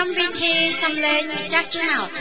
កម្មវិធីសំឡេងចាស់ឆ្នោត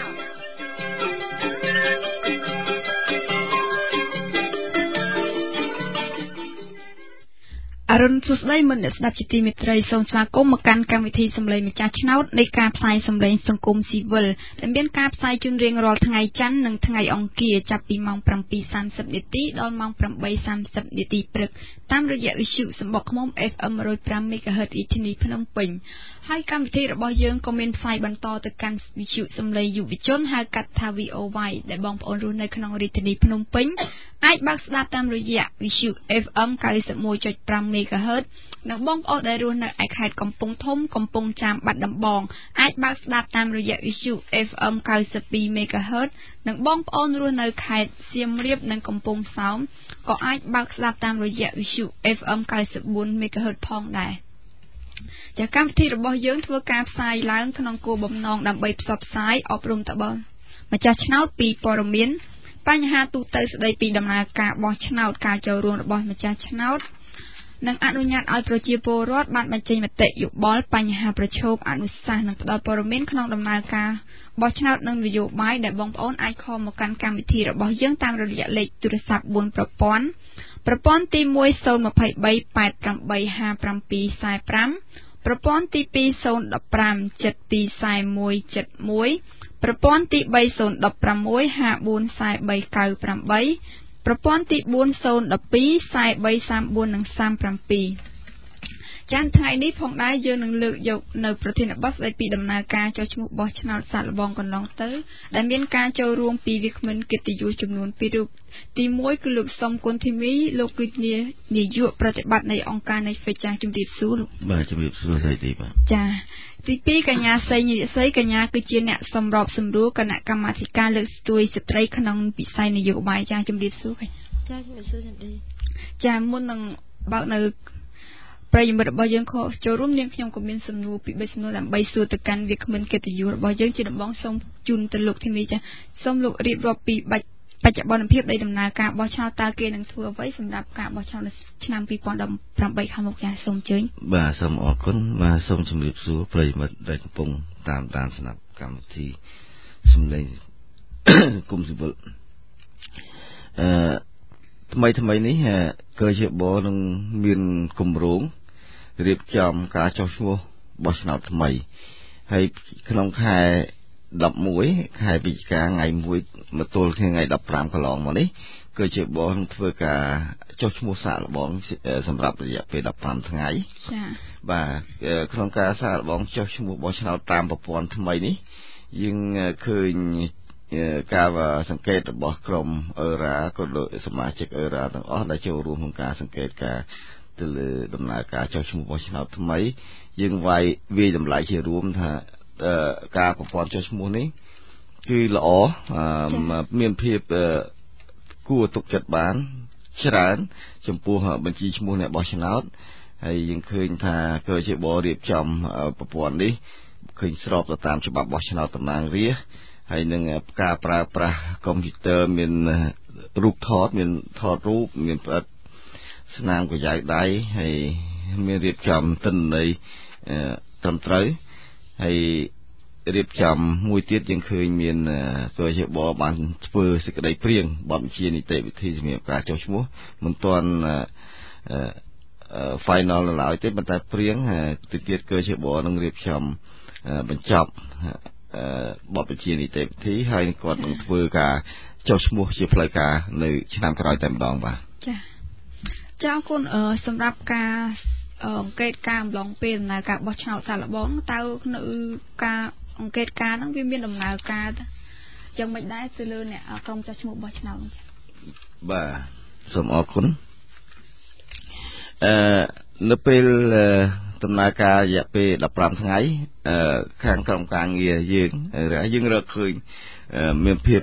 អរុនសុស្ដីមនអ្នកស្ដាប់ជាទីមេត្រីសូមស្វាគមន៍មកកាន់កម្មវិធីសំឡេងម្ចាស់ឆ្នោតនៃការផ្សាយសំឡេងសង្គមស៊ីវិលដែលមានការផ្សាយជូនរៀងរាល់ថ្ងៃច័ន្ទនិងថ្ងៃអង្គារចាប់ពីម៉ោង 7:30 នាទីដល់ម៉ោង 8:30 នាទីព្រឹកតាមរយៈវិទ្យុសំបុកឃ្មុំ FM 105 MHz រាជធានីភ្នំពេញហើយកម្មវិធីរបស់យើងក៏មានផ្សាយបន្តទៅកាន់វិទ្យុសំឡេងយុវជនហៅកាត់ថា VOY ដែលបងប្អូនរស់នៅក្នុងរាជធានីភ្នំពេញអាចបើកស្ដាប់តាមរយៈវិទ្យុ FM 91.5 MHz និងបងប្អូនដែលរស់នៅឯខេត្តកំពង់ធំកំពង់ចាមបាត់ដំបងអាចបើកស្ដាប់តាមរយៈវិទ្យុ FM 92 MHz និងបងប្អូនរស់នៅខេត្តសៀមរាបនិងកំពង់សោមក៏អាចបើកស្ដាប់តាមរយៈវិទ្យុ FM 94 MHz ផងដែរចាកម្មវិធីរបស់យើងធ្វើការផ្សាយឡើងក្នុងគោលបំណងដើម្បីផ្សព្វផ្សាយអប់រំតបម្ចាស់ឆ្នោតពីព័ត៌មានបញ្ហាទូទៅស្ដីពីដំណើរការបោះឆ្នោតការចូលរួមរបស់ម្ចាស់ឆ្នោតនិងអនុញ្ញាតឲ្យប្រជាពលរដ្ឋបានបញ្ចេញមតិយោបល់បញ្ហាប្រឈមអនុសាសន៍និងផ្តល់ព័ត៌មានក្នុងដំណើរការបោះឆ្នោតនិងនយោបាយដែលបងប្អូនអាចខលមកកាន់កម្មវិធីរបស់យើងតាមរយៈលេខទូរស័ព្ទ4ប្រព័ន្ធទី1 023 885745ប្រព័ន្ធទី2 015 724171ប្រព័ន្ធទី3 016 544398ប្រព័ន្ធទី4 012 4334និង37ចា៎ថ្ងៃនេះផងដែរយើងនឹងលើកយកនៅប្រធានបទស្ដីពីដំណើរការចុះឈ្មោះបោះឆ្នោតសាកល្បងកន្លងទៅដែលមានការចូលរួមពីវាគ្មិនកិត្តិយសចំនួន2រូបទី1គឺលោកសុំគុណធីមីលោកគឺជានាយកប្រតិបត្តិនៃអង្គការ Netflix ចាជំរាបសួរលោកបាទជំរាបសួរស្អីទេបាទចាទី2កញ្ញាសីនិរិស័យកញ្ញាគឺជាអ្នកសម្របសម្រួលគណៈកម្មាធិការលើកស្ទួយស្ត្រីក្នុងវិស័យនយោបាយចាជំរាបសួរកញ្ញាចាជំរាបសួរចន្ទទីចាមុននឹងបើកនៅប្រិយមិត្តរបស់យើងខចូលរួមនាងខ្ញុំក៏មានសំណួរពី3សំណួរដើម្បីសួរទៅកាន់វាគ្មិនកិត្តិយសរបស់យើងជាដំបងសូមជូនទៅលោកធីមីចាសូមលោករៀបរាប់ពីបច្ចុប្បន្នភាពនៃដំណើរការបោះឆ្នោតតើគេនឹងធ្វើអ្វីសម្រាប់ការបោះឆ្នោតនៅឆ្នាំ2018ខាងមុខចាសូមអញ្ជើញបាទសូមអរគុណបាទសូមជម្រាបសួរប្រិយមិត្តដែលកំពុងតាមដានស្ដាប់កម្មវិធីសម្លេងគុំស៊ីវិលថ្មីនេះគឺជាបនឹងមានគម្រោងរៀបចំការចុះឈ្មោះបោះឆ្នោតថ្មីហើយក្នុងខែ11ខែវិច្ឆិកាថ្ងៃ1មកទល់ថ្ងៃ15កន្លងមកនេះគឺជាបនឹងធ្វើការចុះឈ្មោះសាកល្បងសម្រាប់រយៈពេល15ថ្ងៃចា៎បាទក្នុងការសាកល្បងចុះឈ្មោះបោះឆ្នោតតាមប្រព័ន្ធថ្មីនេះយើងឃើញការសង្កេតរបស់ក្រុមអឺរ៉ាក៏ដូចសមាជិកអឺរ៉ាទាំងអស់ដែលចូលរួមក្នុងការសង្កេតការទៅលើដំណើរការចុះឈ្មោះបោះឆ្នោតថ្មីយើងវាយតម្លៃជារួមថាការប្រព័ន្ធចុះឈ្មោះនេះគឺល្អមានភាពគួរទុកចិត្តបានច្រើនចំពោះបញ្ជីឈ្មោះអ្នកបោះឆ្នោតហើយយើងឃើញថាគឺជាបរិបចំប្រព័ន្ធនេះឃើញស្របទៅតាមច្បាប់បោះឆ្នោតតំណាងរាស្ត្រហើយនឹងការប្រើប្រាស់កុំព្យូទ័រមានរូបថតមានថតរូបមានផ្ដិតស្នាមកញ្ចៅដៃហើយមានរៀបចំទិន្នន័យត្រឹមត្រូវហើយរៀបចំមួយទៀតយើងឃើញមានប្រជាបរបានធ្វើសេចក្តីព្រៀងបទបញ្ជានីតិវិធីសម្រាប់ការចុះឈ្មោះមិនទាន់ final នៅឡើយទេប៉ុន្តែព្រៀងទៀតគឺជាបរនឹងរៀបចំបញ្ចប់បទបញ្ជានីតិវិធីហើយគាត់នឹងធ្វើការចុះឈ្មោះជាផ្លូវការនៅឆ្នាំក្រោយតែម្ដងបាទចាអរគុណសម្រាប់ការអង្កេតការអំឡុងពេលដំណើរការបោះឆ្នោតសាកល្បងតើនៅការអង្កេតការហ្នឹងវាមានដំណើរការយ៉ាងម៉េចដែរទៅលើអ្នកក្រុមចុះឈ្មោះបោះឆ្នោតចាបាទសូមអរគុណនៅពេលដំណើរការរយៈពេល15ថ្ងៃខាងក្រុមការងារយើងរកឃើញមានភាព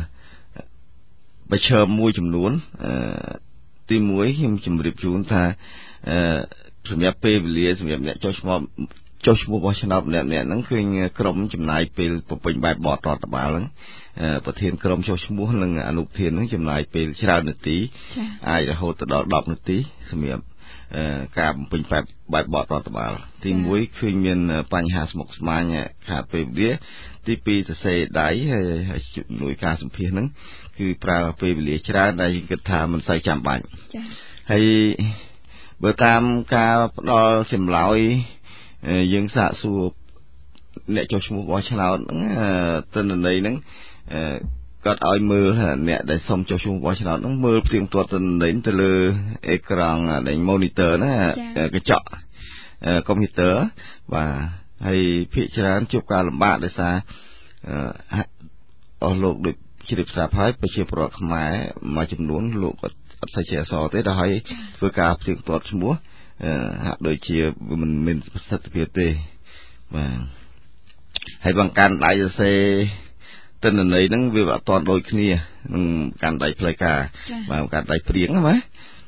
ប្រឈមមួយចំនួនទី1ខ្ញុំជម្រាបជូនថាសម្រាប់ពេលវេលាសម្រាប់អ្នកចុះឈ្មោះបោះឆ្នោតម្នាក់ៗហ្នឹងឃើញក្រុមចំណាយពេលពពេញបែបបទរដ្ឋបាលហ្នឹងប្រធានក្រុមចុះឈ្មោះនិងអនុប្រធានហ្នឹងចំណាយពេលច្រើននាទីអាចរហូតដល់10នាទីសម្រាប់ការបំពេញបែបបទរដ្ឋបាលទី1ឃើញមានបញ្ហាស្មុគស្មាញខាតពេលវេលាទី2សរសេរដៃហើយជំនួយការសម្ភាសហ្នឹងគឺប្រើពេលវេលាច្រើនដែលយើងគិតថាមិនសូវចាំបាច់ចា៎ហើយបើតាមការផ្ដល់ចម្លើយយើងសាកសួរអ្នកចុះឈ្មោះបោះឆ្នោតហ្នឹងទិន្នន័យហ្នឹងគាត់ឲ្យមើលអ្នកដែលសុំចុះឈ្មោះបោះឆ្នោតហ្នឹងមើលផ្ទៀងផ្ទាត់ទិន្នន័យទៅលើអេក្រង់ដែល monitor ណាកញ្ចក់កុំព្យូទ័របាទហើយភាគច្រើនជួបការលំបាកដោយសារអស់លោកដូចជ្រាបស្រាប់ហើយប្រជាពលរដ្ឋខ្មែរមួយចំនួនលោកគាត់អត់សូវជាអសរទេដល់ហើយធ្វើការផ្ទៀងផ្ទាត់ឈ្មោះហាក់ដូចជាមិនមានប្រសិទ្ធភាពទេបាទហើយបង្កើនដៃសរសេរទិន្នន័យហ្នឹងវាអត់ទាន់ដូចគ្នានឹងកាន់ដៃផ្លូវការបាទកាន់ដៃព្រៀងណាបាទ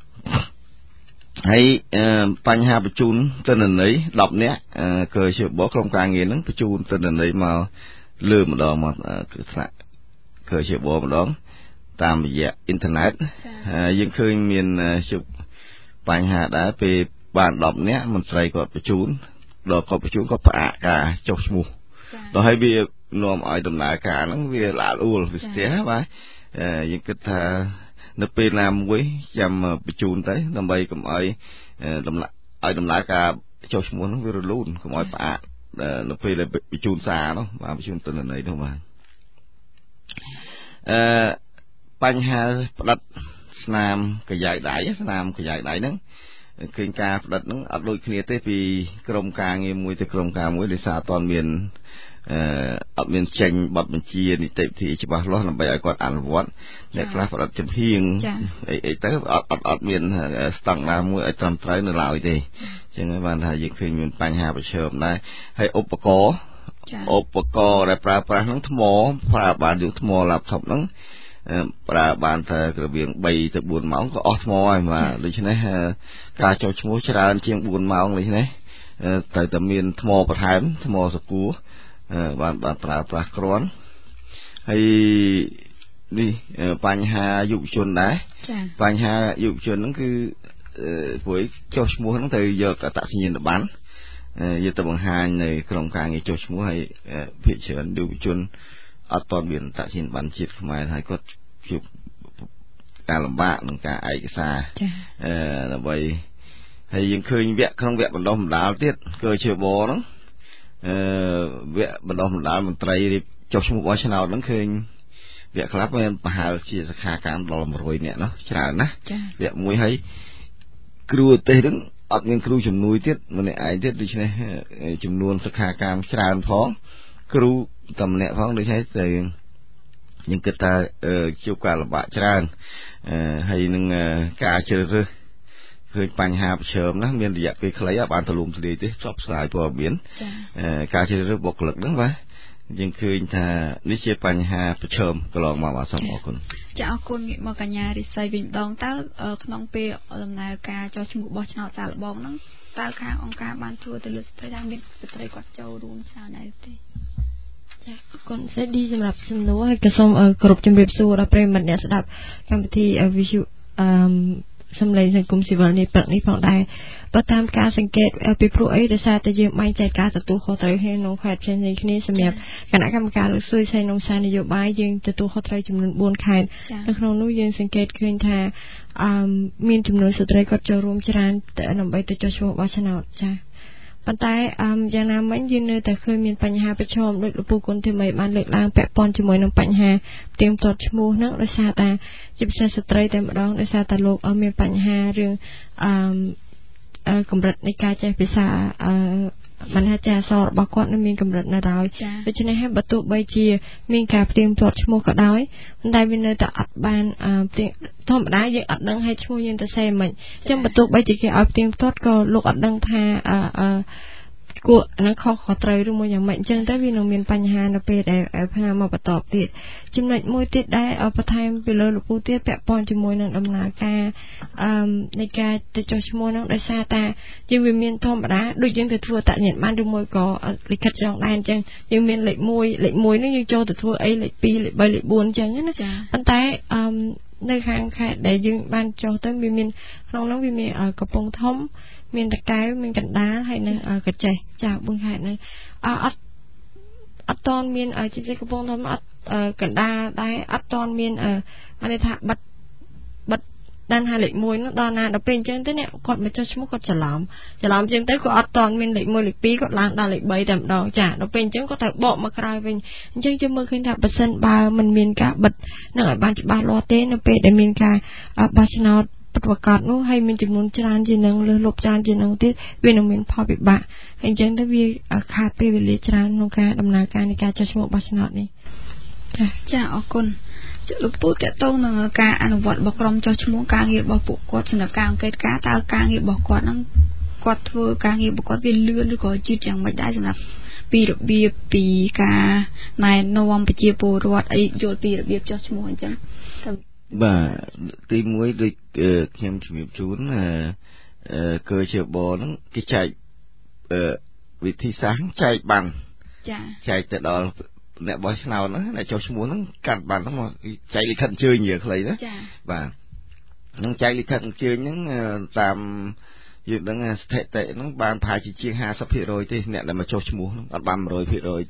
ហើយបញ្ហាបញ្ជូនទិន្នន័យ10នាក់គឺជាបកក្រុមការងារហ្នឹងបញ្ជូនទិន្នន័យមកលើម្ដងមកគឺថ្នាក់គឺជាបកម្ដងតាមរយៈអ៊ីនធឺណិតយើងឃើញមានជួបបញ្ហាដែរពេលបាន10នាក់មន្ត្រីគាត់បញ្ជូនដល់គាត់បញ្ជូនគាត់ផ្អាកការចុះឈ្មោះដល់ហើយវានាំឲ្យដំណើរការហ្នឹងវាល្អអួលវាស្ទះបាទយើងគិតថានៅពេលណាមួយចាំបញ្ជូនទៅដើម្បីកុំឲ្យដំណើរការចុះឈ្មោះហ្នឹងវារលូនកុំឲ្យផ្អាកនៅពេលដែលបញ្ជូនសារនោះបាទបញ្ជូនទិន្នន័យនោះបាទបញ្ហាផ្ដិតស្នាមកយ៉ាយដៃហ្នឹងឃើញការផ្ដិតហ្នឹងអត់ដូចគ្នាទេពីក្រុមការងារមួយទៅក្រុមការមួយដោយសារអត់មានចេញបទបញ្ជានីតិវិធីច្បាស់លាស់ដើម្បីឲ្យគាត់អនុវត្តអ្នកខ្លះផ្ដិតចំហៀងអីទៅអត់មានស្តង់ដារមួយឲ្យត្រឹមត្រូវនៅឡើយទេអញ្ចឹងបានថាយើងឃើញមានបញ្ហាប្រឈមដែរហើយឧបករណ៍ដែលប្រើប្រាស់ហ្នឹងថ្មប្រើបានយកថ្ម laptop ហ្នឹងប្រើបានតែរវាង3ទៅ4ម៉ោងក៏អស់ថ្មហើយបាទដូច្នេះការចុះឈ្មោះច្រើនជាង4ម៉ោងដូច្នេះត្រូវតែមានថ្មបន្ថែមថ្មសកួរបានប្រើប្រាស់គ្រាន់ហើយនេះបញ្ហាយុវជនដែរបញ្ហាយុវជនហ្នឹងគឺព្រោះចុះឈ្មោះហ្នឹងត្រូវយកអត្តសញ្ញាណប័ណ្ណយកទៅបង្ហាញនៅក្រុមការងារចុះឈ្មោះហើយភាគច្រើនយុវជនអត់ទាន់មានអត្តសញ្ញាណប័ណ្ណជាតិខ្មែរហើយគាត់ជួបការលំបាកក្នុងការឯកសារដើម្បីហើយយើងឃើញក្នុងវគ្គបណ្ដុះបណ្ដាលទៀតគឺជាបហ្នឹងវគ្គបណ្ដុះបណ្ដាលមន្ត្រីចុះឈ្មោះបោះឆ្នោតហ្នឹងឃើញវគ្គខ្លះមានប្រហែលជាសិក្ខាកាមដល់100នាក់នោះច្រើនណាស់វគ្គមួយហើយគ្រូទេសហ្នឹងអត់មានគ្រូជំនួយទៀតម្នាក់ឯងទៀតដូច្នេះចំនួនសិក្ខាកាមច្រើនផងគ្រូតែម្នាក់ផងដូច្នេះតែយើងគិតថាជួបការលំបាកច្រើនហើយនឹងការជ្រើសរើសឃើញបញ្ហាប្រឈមណាមានរយៈពេលខ្លីបានទូលំទូលាយទេផ្សព្វផ្សាយព័ត៌មានការជ្រើសរើសបុគ្គលិកហ្នឹងបាទយើងឃើញថានេះជាបញ្ហាប្រឈមកន្លងមកបាទសូមអរគុណចាអរគុណងាកមកកញ្ញារិស័យវិញម្ដងតើក្នុងពេលដំណើរការចុះឈ្មោះបោះឆ្នោតសាកល្បងហ្នឹងតើខាងអង្គការបានធ្វើទៅលើស្ត្រីថាមានស្ត្រីគាត់ចូលរួមច្រើនដែរទេចាអរគុណសេឌីសម្រាប់សំណួរហើយក៏សូមគ្រប់ជម្រាបសួរដល់ប្រិយមិត្តអ្នកស្ដាប់កម្មវិធី Visual សម្លេងសង្គមស៊ីវិលនេះព្រឹកនេះផងដែរបើតាមការសង្កេតពីព្រោះអីដោយសារតែយើងបែងចែកការទទួលខុសត្រូវក្នុងខេត្តផ្សេងៗគ្នាសម្រាប់គណៈកម្មការលើកស្ទួយផ្សេងក្នុងសារនយោបាយយើងទទួលខុសត្រូវចំនួន4ខេត្តនៅក្នុងនោះយើងសង្កេតឃើញថាមានចំនួនស្ត្រីគាត់ចូលរួមច្រើនដើម្បីទៅចុះឈ្មោះបោះឆ្នោតចាប៉ុន្តែយ៉ាងណាមិញយើងនៅតែឃើញមានបញ្ហាប្រឈមដូចលោកពូគុណធីមីបានលើកឡើងពាក់ព័ន្ធជាមួយនឹងបញ្ហាផ្ទៀងផ្ទាត់ឈ្មោះហ្នឹងដោយសារតែជាពិសេសស្ត្រីតែម្ដងដោយសារតែលោកមានបញ្ហារឿងកម្រិតនៃការចេះភាសាបណ្ដាចាអក្សររបស់គាត់នៅមានកម្រិតនៅឡើយដូច្នេះហើយបើទោះបីជាមានការផ្ទៀងផ្ទាត់ឈ្មោះក៏ដោយប៉ុន្តែវានៅតែអត់បានធម្មតាយើងអត់ដឹងឲ្យឈ្មោះយើងទៅសេមិនអញ្ចឹងបើទោះបីជាគេឲ្យផ្ទៀងផ្ទាត់ក៏លោកអត់ដឹងថាគួរអានឹងខុសត្រូវឬមួយយ៉ាងម៉េចអញ្ចឹងទៅវានឹងមានបញ្ហានៅពេលដែលផ្នែកមកបន្តទៀតចំណុចមួយទៀតដែលបន្ថែមពីលើលោកពូទៀតពាក់ព័ន្ធជាមួយនឹងដំណើរការនៃការទៅចុះឈ្មោះហ្នឹងដោយសារតែយើងវាមានធម្មតាដូចយើងទៅធ្វើអត្តសញ្ញាណប័ណ្ណឬមួយក៏លិខិតចងដែនអញ្ចឹងយើងមានលេខ1នេះយើងចូលទៅធ្វើអីលេខ2លេខ3លេខ4អញ្ចឹងណាប៉ុន្តែ nơi hàng khai để dừng ban cho tới vì mình không nói vì mình ở cặp bông thống mình đặt cái mình cạnh đá hay là cặp chè chào bưng hải này ton mình ở trên cặp bông thống cạnh đá đáy ton mình ở anh thả bật đan hai lệ môi nó đo na đập bên trên tới nè còn mấy cho chúng còn chả làm trên tới có toàn mình lệ môi lệ pí còn làm đa lệ bay đầm đỏ chả đập bên trên có thể bộ mà cài bên trên cho mưa khi thả bật sân ba mình miền cả bật nó ở ban ba lo té nó pe để miền cả ba chân nó bật vào cọt nó hay mình chụp muốn tràn trên nó lừa lốp tràn trên nó tiết bên nó miền phò bị bạ hình trên tới vì khai pe về lệ tràn nó cả đầm na cả này cả cho chúng ba chân nó này chả ở con lúc bút cái tâu nâng ca ăn vọt bọc rong cho chúng ca nghiệp bọc bộ quạt là càng kết cá ta ca nghiệp bọc quạt nó quạt thưa ca nghiệp bọc quạt viên lươn rồi có chữ chẳng mấy đã rằng là pi ca này nông bị chia bồ ruột ấy rồi pi cho chúng mình chẳng bà tìm muối được xem chụp chú cơ chế bò nó cái chạy vị thi sáng chạy bằng chạy từ đó nè bó nào nó là cho chúng muốn nó cắt bàn nó mà chạy đi khẩn chơi nhiều cái đó và nó chạy đi khẩn chơi những tạm việc đó là tệ nó bàn phải chỉ chia hai sắp hết rồi thì nè là mà cho chúng muốn nó bàn rồi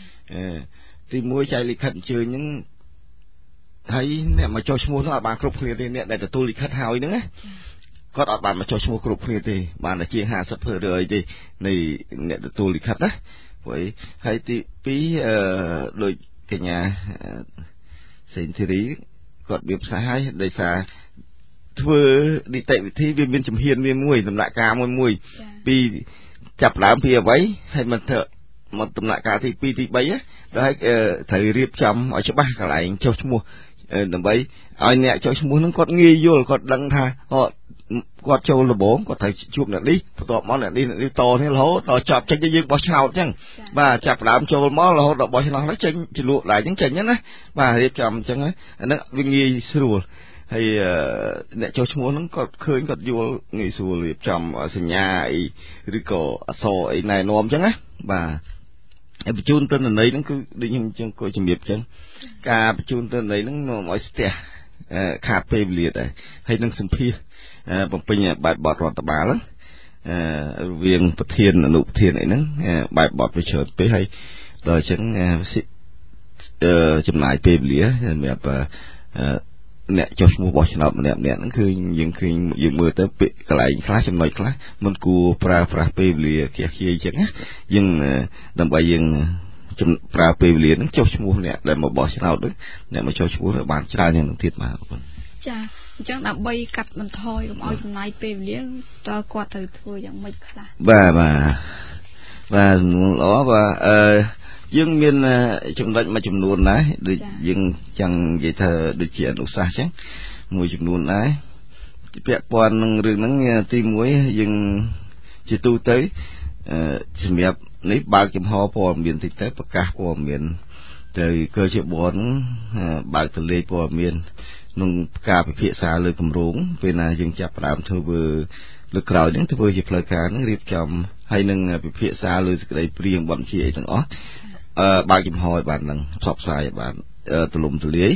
thì muối chạy đi khẩn chơi những thấy nè mà cho chúng muốn nó bàn cục thì nè để tôi đi khất hào nữa có ở bàn mà cho chúng cục thì bàn là chia hai sắp hết rồi thì này nè để tôi đi khất đó với hay tí đôi cái nhà xin thì đi còn biếm sai đây xa thưa đi tệ thi viên biên chấm hiền viên mùi tầm lại ca mùi pi chập làm pi váy hay mà thợ một tầm lại ca thì pi thì bấy á đấy thầy riệp chấm ở chỗ ba cả lại cho mua tầm bấy ai nè cho mua nó còn nghi vô còn đăng tha họ quạt châu là bố có thể chụp lại đi tọt món lại đi to thế lố to chọc trên cái dương bó sao chăng và chập làm châu món là họ bó sao nó trên chỉ luộc lại những chân nhá và riệp chấm chăng ấy nó viên nghi sưu hay để cho chúng nó có khơi có vô nghề sưu riệp chấm ở sân nhà rồi có sỏi này nôm chăng á và em chun tên là đấy nó cứ đi nhưng trong coi chấm biệp chăng cả chun tên đấy nó mọi sẻ cà phê liệt này hay nó sừng phi bằng pin bài bọt rọt tà bá lắm viên bát thiên nụ thiên này nó bài bọt về chợ tới hay rồi chẳng chấm lại phê lía mẹ nè cho mua bò chợ nè nó cứ những mưa tới bị cái lại khá chấm nói khá mình cù pra phê lía kia chẳng á nhưng đầm bài nhưng chấm pra phê lía nó cho mua nè để mà bò chợ đó nè mà cho mua là bán chả nên thiệt mà chà chẳng đã bay cắt mình thôi cũng oi này pe liếng ta qua từ thôi chẳng mấy cả và đó và dương miền chủng lệnh mà chủng luôn đấy được dương chẳng vậy thờ được chuyện được xa chắc mùi chủng luôn đấy vẹt quan rừng nắng tim muối dương chỉ tu tới chỉ đẹp lấy ba kim ho po miền thực tế bậc ca po miền từ cơ chế bốn ba từ lê po miền nung cà bị phía xa lưỡi cầm rốn vì là dừng chập làm thưa vừa lực cào những thưa vừa dịp lời cá nó riệp chồng hay nâng bị phía xa lưỡi cái riêng bọn chị ấy thằng ó ba chim hồi bạn nâng sọp xài bạn từ lùm từ lưới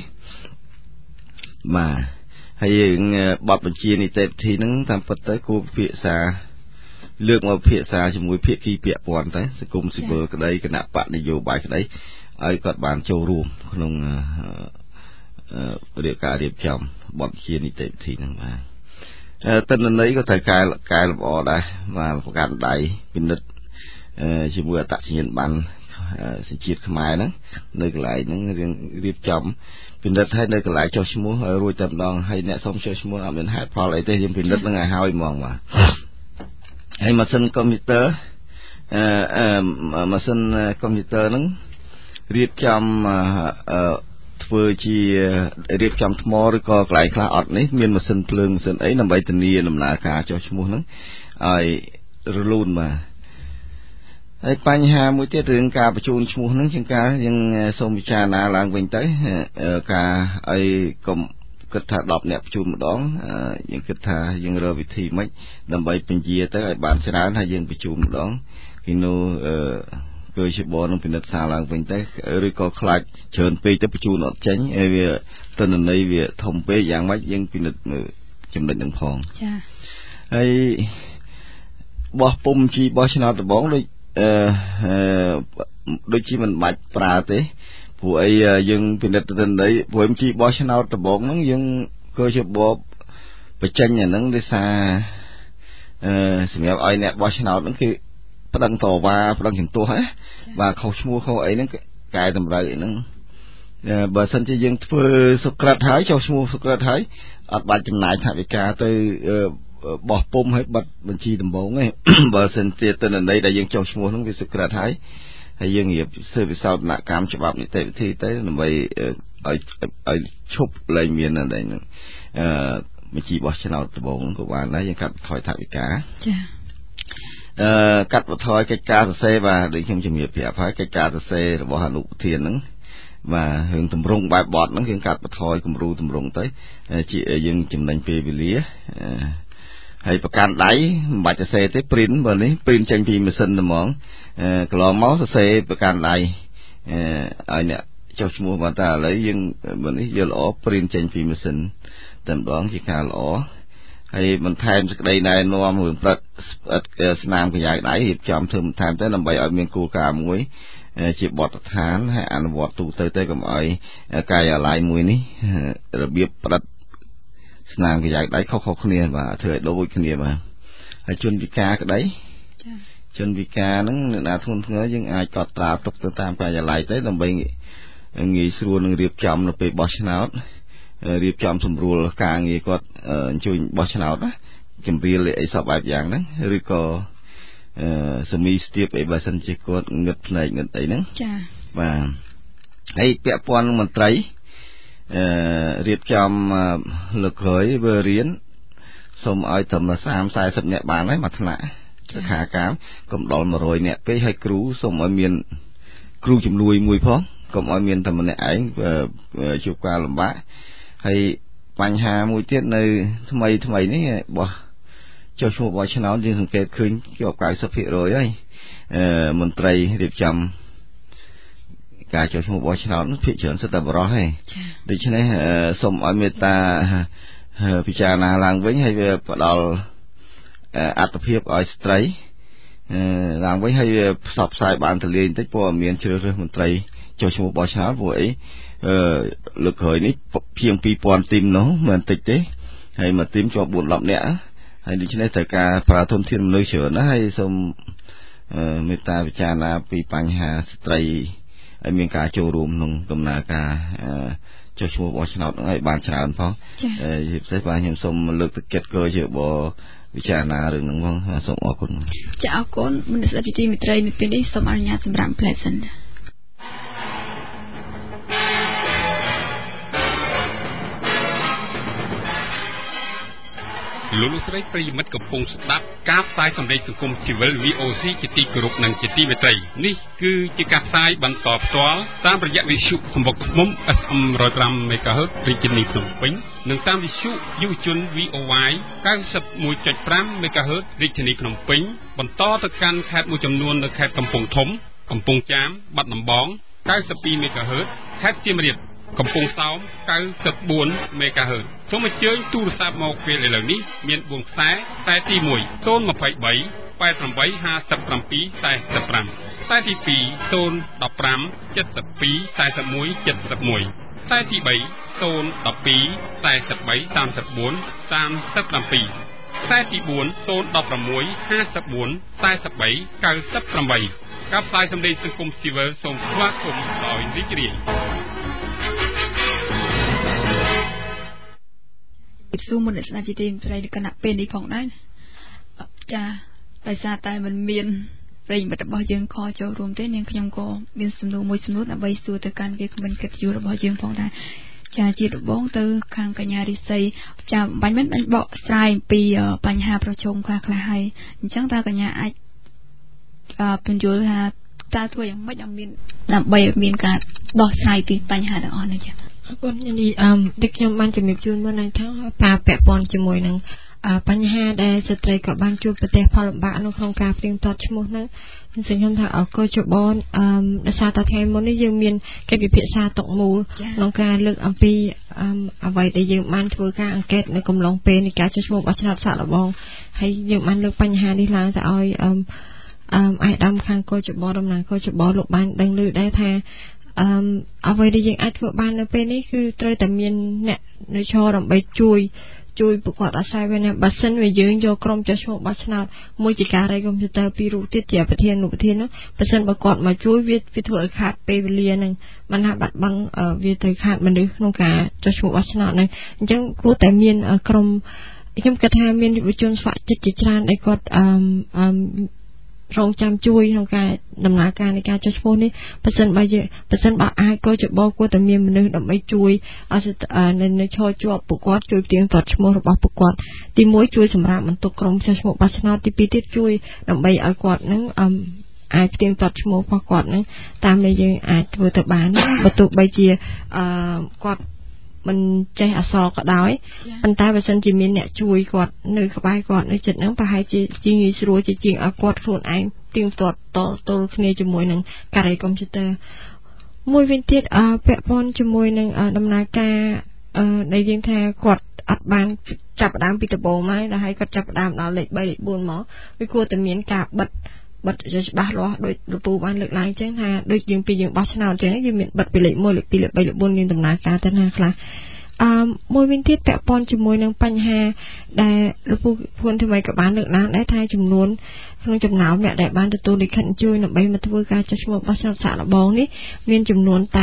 mà hay bọt bọn chị này tệ thì nó tham phật tới cô phía xa lược mà phía xa chỉ mùi phía khi phía bọn đấy sẽ cùng sẽ vừa cái đây cái nạp bạn đi vô bài cái đấy ấy còn bạn châu ruộng không để cả điệp chồng bọn chia đi tệ thì năng mà tên là lấy có thể cài là bỏ đây và gắn đáy pin đứt chỉ vừa tạo nhận bằng sẽ chiết khai đó nơi lại những điệp chồng pin đứt hay nơi lại cho số muốn rồi tầm đòn hay nè xong cho số muốn làm đến hai pha lại tên pin đứt là ngày hai mòn mà hay mà xin computer mà xin computer nó điệp chồng vừa chỉ điệp chấm mò rồi có lại khá ọt đấy miền mà sân phượng sân ấy nằm bay tình yêu nằm lá cả cho chúng muốn ấy luôn mà ấy pan hà mỗi tiết trường cảประชุมchúng muốn chúng cả nhưng sông bị trà na làng bình tới cả ấy cùng kết thả đọc nẹpประชุมđó những kết thả những rồi vị thi mấy nằm bay bình chia tới bạn sẽ nói hay nhữngประชุมđó khi nó គឺជាបនឹងពិនិត្យសារឡើងវិញទៅឬក៏ខ្លាចច្រើនពេកទៅបញ្ជូនអត់ចេញហើយវាទិន្នន័យវាធំពេកយ៉ាងម៉េចយើងពិនិត្យមើលចំណុចនឹងផងចាហើយបោះពុំជីបោះឆ្នោតដំបងដូចជាមិនបាច់ប្រើទេព្រោះអីយើងពិនិត្យទិន្នន័យព្រោះជីបោះឆ្នោតដំបងហ្នឹងយើងគឺជាបបបញ្ចេញអាហ្នឹងដោយសារសម្រាប់ឲ្យអ្នកបោះឆ្នោតហ្នឹងគឺប្តឹងតវ៉ាប្តឹងជំទាស់ណាបាទខុសឈ្មោះខុសអីហ្នឹងកែតម្រូវអីហ្នឹងបើសិនជាយើងធ្វើសុក្រិតហើយចុះឈ្មោះសុក្រិតហើយអត់បាច់ចំណាយថវិកាទៅបោះពុំឲ្យបិទបញ្ជីដំបងទេបើសិនជាទិន្នន័យដែលយើងចុះឈ្មោះហ្នឹងវាសុក្រិតហើយយើងរៀបធ្វើវិសោធនកម្មច្បាប់នីតិវិធីទៅដើម្បីឲ្យឈប់លែងមានអីហ្នឹងបញ្ជីបោះឆ្នោតដំបងក៏បានដែរយើងកាត់បន្ថយថវិកាចាកាត់បន្ថយកិច្ចការសរសេរបាទដូចខ្ញុំជំរាបប្រាប់ហើយកិច្ចការសរសេររបស់អនុប្រធានហ្នឹងបាទរឿងតម្រង់បែបបទហ្នឹងយើងកាត់បន្ថយគំរូតម្រង់ទៅជាយើងចំណេញពេលវេលាហើយប្រកាន់ដៃមិនបាច់សរសេរទេ print បើនេះ print ចេញពីម៉ាស៊ីនតែហ្មងកន្លងមកសរសេរប្រកាន់ដៃឲ្យអ្នកចុះឈ្មោះបាទតែឥឡូវយើងបើនេះយកល្អ print ចេញពីម៉ាស៊ីនតែម្ដងជាការល្អហើយបន្ថែមសេចក្តីណែនាំរឿងព្រឹត្តស្នាមកញ្ចៅដៃរៀបចំធ្វើបន្ថែមទៅដើម្បីឲ្យមានគោលការណ៍មួយជាបទដ្ឋានហើយអនុវត្តទូទៅកុំឲ្យកាយអាល័យមួយនេះរបៀបព្រឹត្តស្នាមកញ្ចៅដៃខុសៗគ្នាបាទធ្វើឲ្យដូចគ្នាបាទហើយជនពិការក្តីជនពិការហ្នឹងអ្នកណាធ្ងន់ធ្ងរយើងអាចកត់ត្រាទុកទៅតាមកាយអាល័យទៅដើម្បីងាយស្រួលនឹងរៀបចំនៅពេលបោះឆ្នោតរៀបចំសម្រួលការងារគាត់អញ្ជើញបោះឆ្នោតណាជំរាបអីសពបែបយ៉ាងហ្នឹងឬក៏សមីស្ទាបអីបើសិនជាគាត់ងឹតភ្នែកងឹតអីហ្នឹងចា៎បាទហើយពាក់ព័ន្ធមន្ត្រីរៀបចំលើកក្រោយធ្វើរៀនសូមឲ្យត្រឹម30-40នាក់បានហើយមួយថ្នាក់សិក្ខាកាមកុំដល់100នាក់ពេកហើយគ្រូសូមឲ្យមានគ្រូជំនួយមួយផងកុំឲ្យមានតែម្នាក់ឯងជួបការលំបាកហើយបញ្ហាមួយទៀតនៅថ្មីនេះបោះចុះឈ្មោះបោះឆ្នោតយើងសង្កេតឃើញជាប់ 90% ហើយមន្ត្រីរៀបចំការចុះឈ្មោះបោះឆ្នោតភាគច្រើនសិតតែបរិសុទ្ធហើយដូច្នេះសូមឲ្យមេត្តាពិចារណាឡើងវិញហើយវាផ្ដល់អត្ថភាពឲ្យស្ត្រីឡើងវិញហើយវាផ្សព្វផ្សាយបានទូលាយបន្តិចព្រោះមានជ្រើសរើសមន្ត្រីចុះឈ្មោះបោះឆ្នោតព្រោះអីលើកក្រោយនេះជាង 2000 ទីមនោះមិនតិចទេហើយមួយទីមជាប់ 4-10 នាក់ហើយដូច្នេះត្រូវការប្រើធនធានមនុស្សច្រើនណាស់ហើយសូមមេត្តាពិចារណាពីបញ្ហាស្ត្រីឲ្យមានការចូលរួមក្នុងដំណើរការចុះឈ្មោះបោះឆ្នោតឲ្យបានច្រើនផងជាពិសេសបាទខ្ញុំសូមលើកទឹកចិត្តក៏ជាបពិចារណារឿងហ្នឹងផងសូមអរគុណចាអរគុណមនស្សវិទ្យាមិត្តរីនៅពេលនេះសូមអនុញ្ញាតសម្រាប់ផ្លែសិនលោកស្រីប្រិយមិត្តកំពុងស្ដាប់ការផ្សាយសម្លេងសង្គមស៊ីវិល VOC ជាទីគោរពនិងជាទីមេត្រីនេះគឺជាការផ្សាយបន្តផ្ទាល់តាមរយៈវិទ្យុសម្បុកឃុំ FM 105 MHz រាជធានីភ្នំពេញនិងតាមវិទ្យុយុវជន VOY 91.5 MHz រាជធានីភ្នំពេញបន្តទៅកាន់ខេត្តមួយចំនួននៅខេត្តកំពង់ធំកំពង់ចាមបាត់ដំបង92 MHz ខេត្តសៀមរាបកំពង់សោម94 MHz សូមអញ្ជើញទូរស័ព្ទមកពេលឥឡូវនេះមាន4ខ្សែខ្សែទី1 023 8857 45ខ្សែទី2 015 72 41 71ខ្សែទី3 012 43 34 37ខ្សែទី4 016 54 43 98ការផ្សាយសម្លេងសង្គមស៊ីវិលសូមស្វាគមន៍ដោយរីករាយស៊ូមុនអ្នកស្ដាប់ជាទីមេត្រីគណៈពេលនេះផងដែរចាដោយសារតែมันមានប្រិយមិត្តរបស់យើងខចូលរួមទេនាងខ្ញុំក៏មានសំណួរមួយសំណួរដើម្បីសួរទៅកាន់វាគ្មិនកិត្តិយសរបស់យើងផងដែរចាជាដំបងទៅខាងកញ្ញារិស័យចាបាញ់មិនបាញ់បកស្រាយអំពីបញ្ហាប្រជុំខ្លះៗហើយអញ្ចឹងតើកញ្ញាអាចបញ្យល់ថាតើធ្វើយ៉ាងម៉េចឲ្យមានដើម្បីឲ្យមានការដោះស្រាយពីបញ្ហាទាំងអស់នេះចាអរគុណនេះដូចខ្ញុំបានជំរាបជូនមុនហ្នឹងថាការពាក់ព័ន្ធជាមួយនឹងបញ្ហាដែលស្ត្រីក៏បានជួបប្រទះផលលំបាកនៅក្នុងការព្រៀងទាត់ឈ្មោះហ្នឹងខ្ញុំថាកោជបដោយសារតែថ្ងៃមុននេះយើងមានកិច្ចពិភាក្សាតុកមូលក្នុងការលើកអំពីអ្វីដែលយើងបានធ្វើការអង្កេតនៅកំឡុងពេលនៃការចុះឈ្មោះបោះឆ្នោតសាកល្បងហើយយើងបានលើកបញ្ហានេះឡើងទៅឲ្យអាយដាមខាងកោជបតំណាងកោជបលោកបានដឹងឮដែរថាអ្វីដែលយើងអាចធ្វើបាននៅពេលនេះគឺត្រូវតែមានអ្នកនៅឈរដើម្បីជួយប្រកបអាស្រ័យវិញបើសិនវាយើងយកក្រុមចុះឈ្មោះបោះឆ្នោតមួយជាការរៃកុំព្យូទ័រពីររូបទៀតជាប្រធាននោះបើសិនបើគាត់មកជួយវាធ្វើឲ្យខាតពេលវេលានឹងមិនថាបាត់បង់វាទៅខាតមនុស្សក្នុងការចុះឈ្មោះបោះឆ្នោតហ្នឹងអញ្ចឹងគួរតែមានក្រុមខ្ញុំគិតថាមានយុវជនស្ម័គ្រចិត្តជាច្រើនដែលគាត់រងចាំជួយក្នុងការដំណើរការនៃការចុះឈ្មោះនេះបើសិនបើអាចក៏ច្បោគួរតែមានមនុស្សដើម្បីជួយនៅឈរជាប់ពួកគាត់ជួយផ្ទៀងទាត់ឈ្មោះរបស់ពួកគាត់ទី1ជួយសម្រាប់បន្ទុកក្រុមចុះឈ្មោះបោះឆ្នោតទី2ទៀតជួយដើម្បីឲ្យគាត់នឹងអាចផ្ទៀងទាត់ឈ្មោះរបស់គាត់នឹងតាមដែលយើងអាចធ្វើទៅបានបើទោះបីជាគាត់មិនចេះអក្សរក៏ដោយប៉ុន្តែបើសិនជាមានអ្នកជួយគាត់នៅក្បែរគាត់នៅចិត្តហ្នឹងប្រហែលជាងាយស្រួលជាជាងឲ្យគាត់ខ្លួនឯងទៀងទាត់ទល់គ្នាជាមួយនឹងការីកុំព្យូទ័រមួយវិញទៀតពាក់ព័ន្ធជាមួយនឹងដំណើរការដែលយើងថាគាត់អត់បានចាប់ផ្ដើមពីដំបូងមកដល់ហើយគាត់ចាប់ផ្ដើមដល់លេខ3លេខ4មកវាគួរតែមានការបិទច្បាស់លាស់ដោយលោកពូបានលើកឡើងអញ្ចឹងថាដូចយើងពីយើងបោះឆ្នោតអញ្ចឹងយើងមានបិទពីលេខ1លេខ2លេខ3លេខ4យើងដំណើរការទៅណាខ្លះមួយវិញទៀតពាក់ព័ន្ធជាមួយនឹងបញ្ហាដែលលោកពូភួនថ្មីក៏បានលើកឡើងដែរថាចំនួនក្នុងចំណោមអ្នកដែលបានទទួលលិខិតអញ្ជើញដើម្បីមកធ្វើការចុះឈ្មោះបោះឆ្នោតសាកល្បងនេះមានចំនួនតែ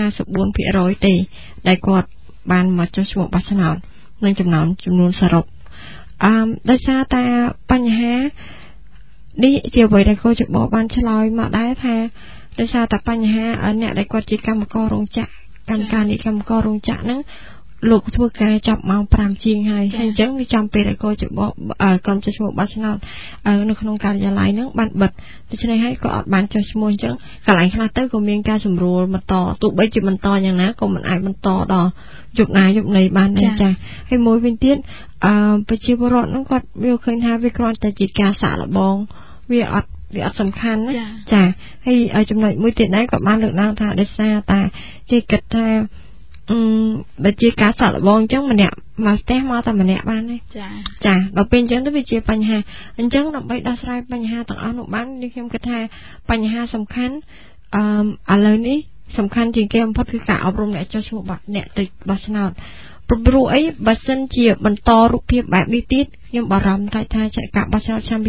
54% ទេដែលគាត់បានមកចុះឈ្មោះបោះឆ្នោតនឹងចំនួនសរុបដោយសារតែបញ្ហានេះជាអ្វីដែលកោជបបានឆ្លើយមកដែរថាដោយសារតែបញ្ហាអ្នកដែលគាត់ជាកម្មកររោងចក្រកម្មការនេះកម្មកររោងចក្រហ្នឹងលោកធ្វើការចាប់ម៉ោង 5 ជាងហើយអញ្ចឹងវាចំពេលដែលកោជបក្រុមចុះឈ្មោះបោះឆ្នោតនៅក្នុងការិយាល័យហ្នឹងបានបិទដូច្នេះហើយក៏អត់បានចុះឈ្មោះអញ្ចឹងកន្លែងខ្លះទៅក៏មានការសម្រួលបន្តទោះបីជាបន្តយ៉ាងណាក៏មិនអាចបន្តដល់យប់ណាយប់ណីបានដែរចា៎ហើយមួយវិញទៀតប្រជាពលរដ្ឋហ្នឹងគាត់វាឃើញថាវាគ្រាន់តែជាការសាកល្បងវាអត់សំខាន់ណាចាហើយចំណុចមួយទៀតដែរក៏បានលើកឡើងថាដោយសារតែគេគិតថាបើជាការសាកល្បងអញ្ចឹងម្នាក់មកផ្ទះមកតែម្នាក់បានទេចាដល់ពេលអញ្ចឹងទៅវាជាបញ្ហាអញ្ចឹងដើម្បីដោះស្រាយបញ្ហាទាំងអស់នោះបានខ្ញុំគិតថាបញ្ហាសំខាន់ឥឡូវនេះសំខាន់ជាងគេបំផុតគឺការអប់រំអ្នកចុះឈ្មោះអ្នកទៅបោះឆ្នោតព្រោះអីបើសិនជាបន្តរូបភាពបែបនេះទៀតខ្ញុំបារម្ភថាការបោះឆ្នោតឆ្នាំ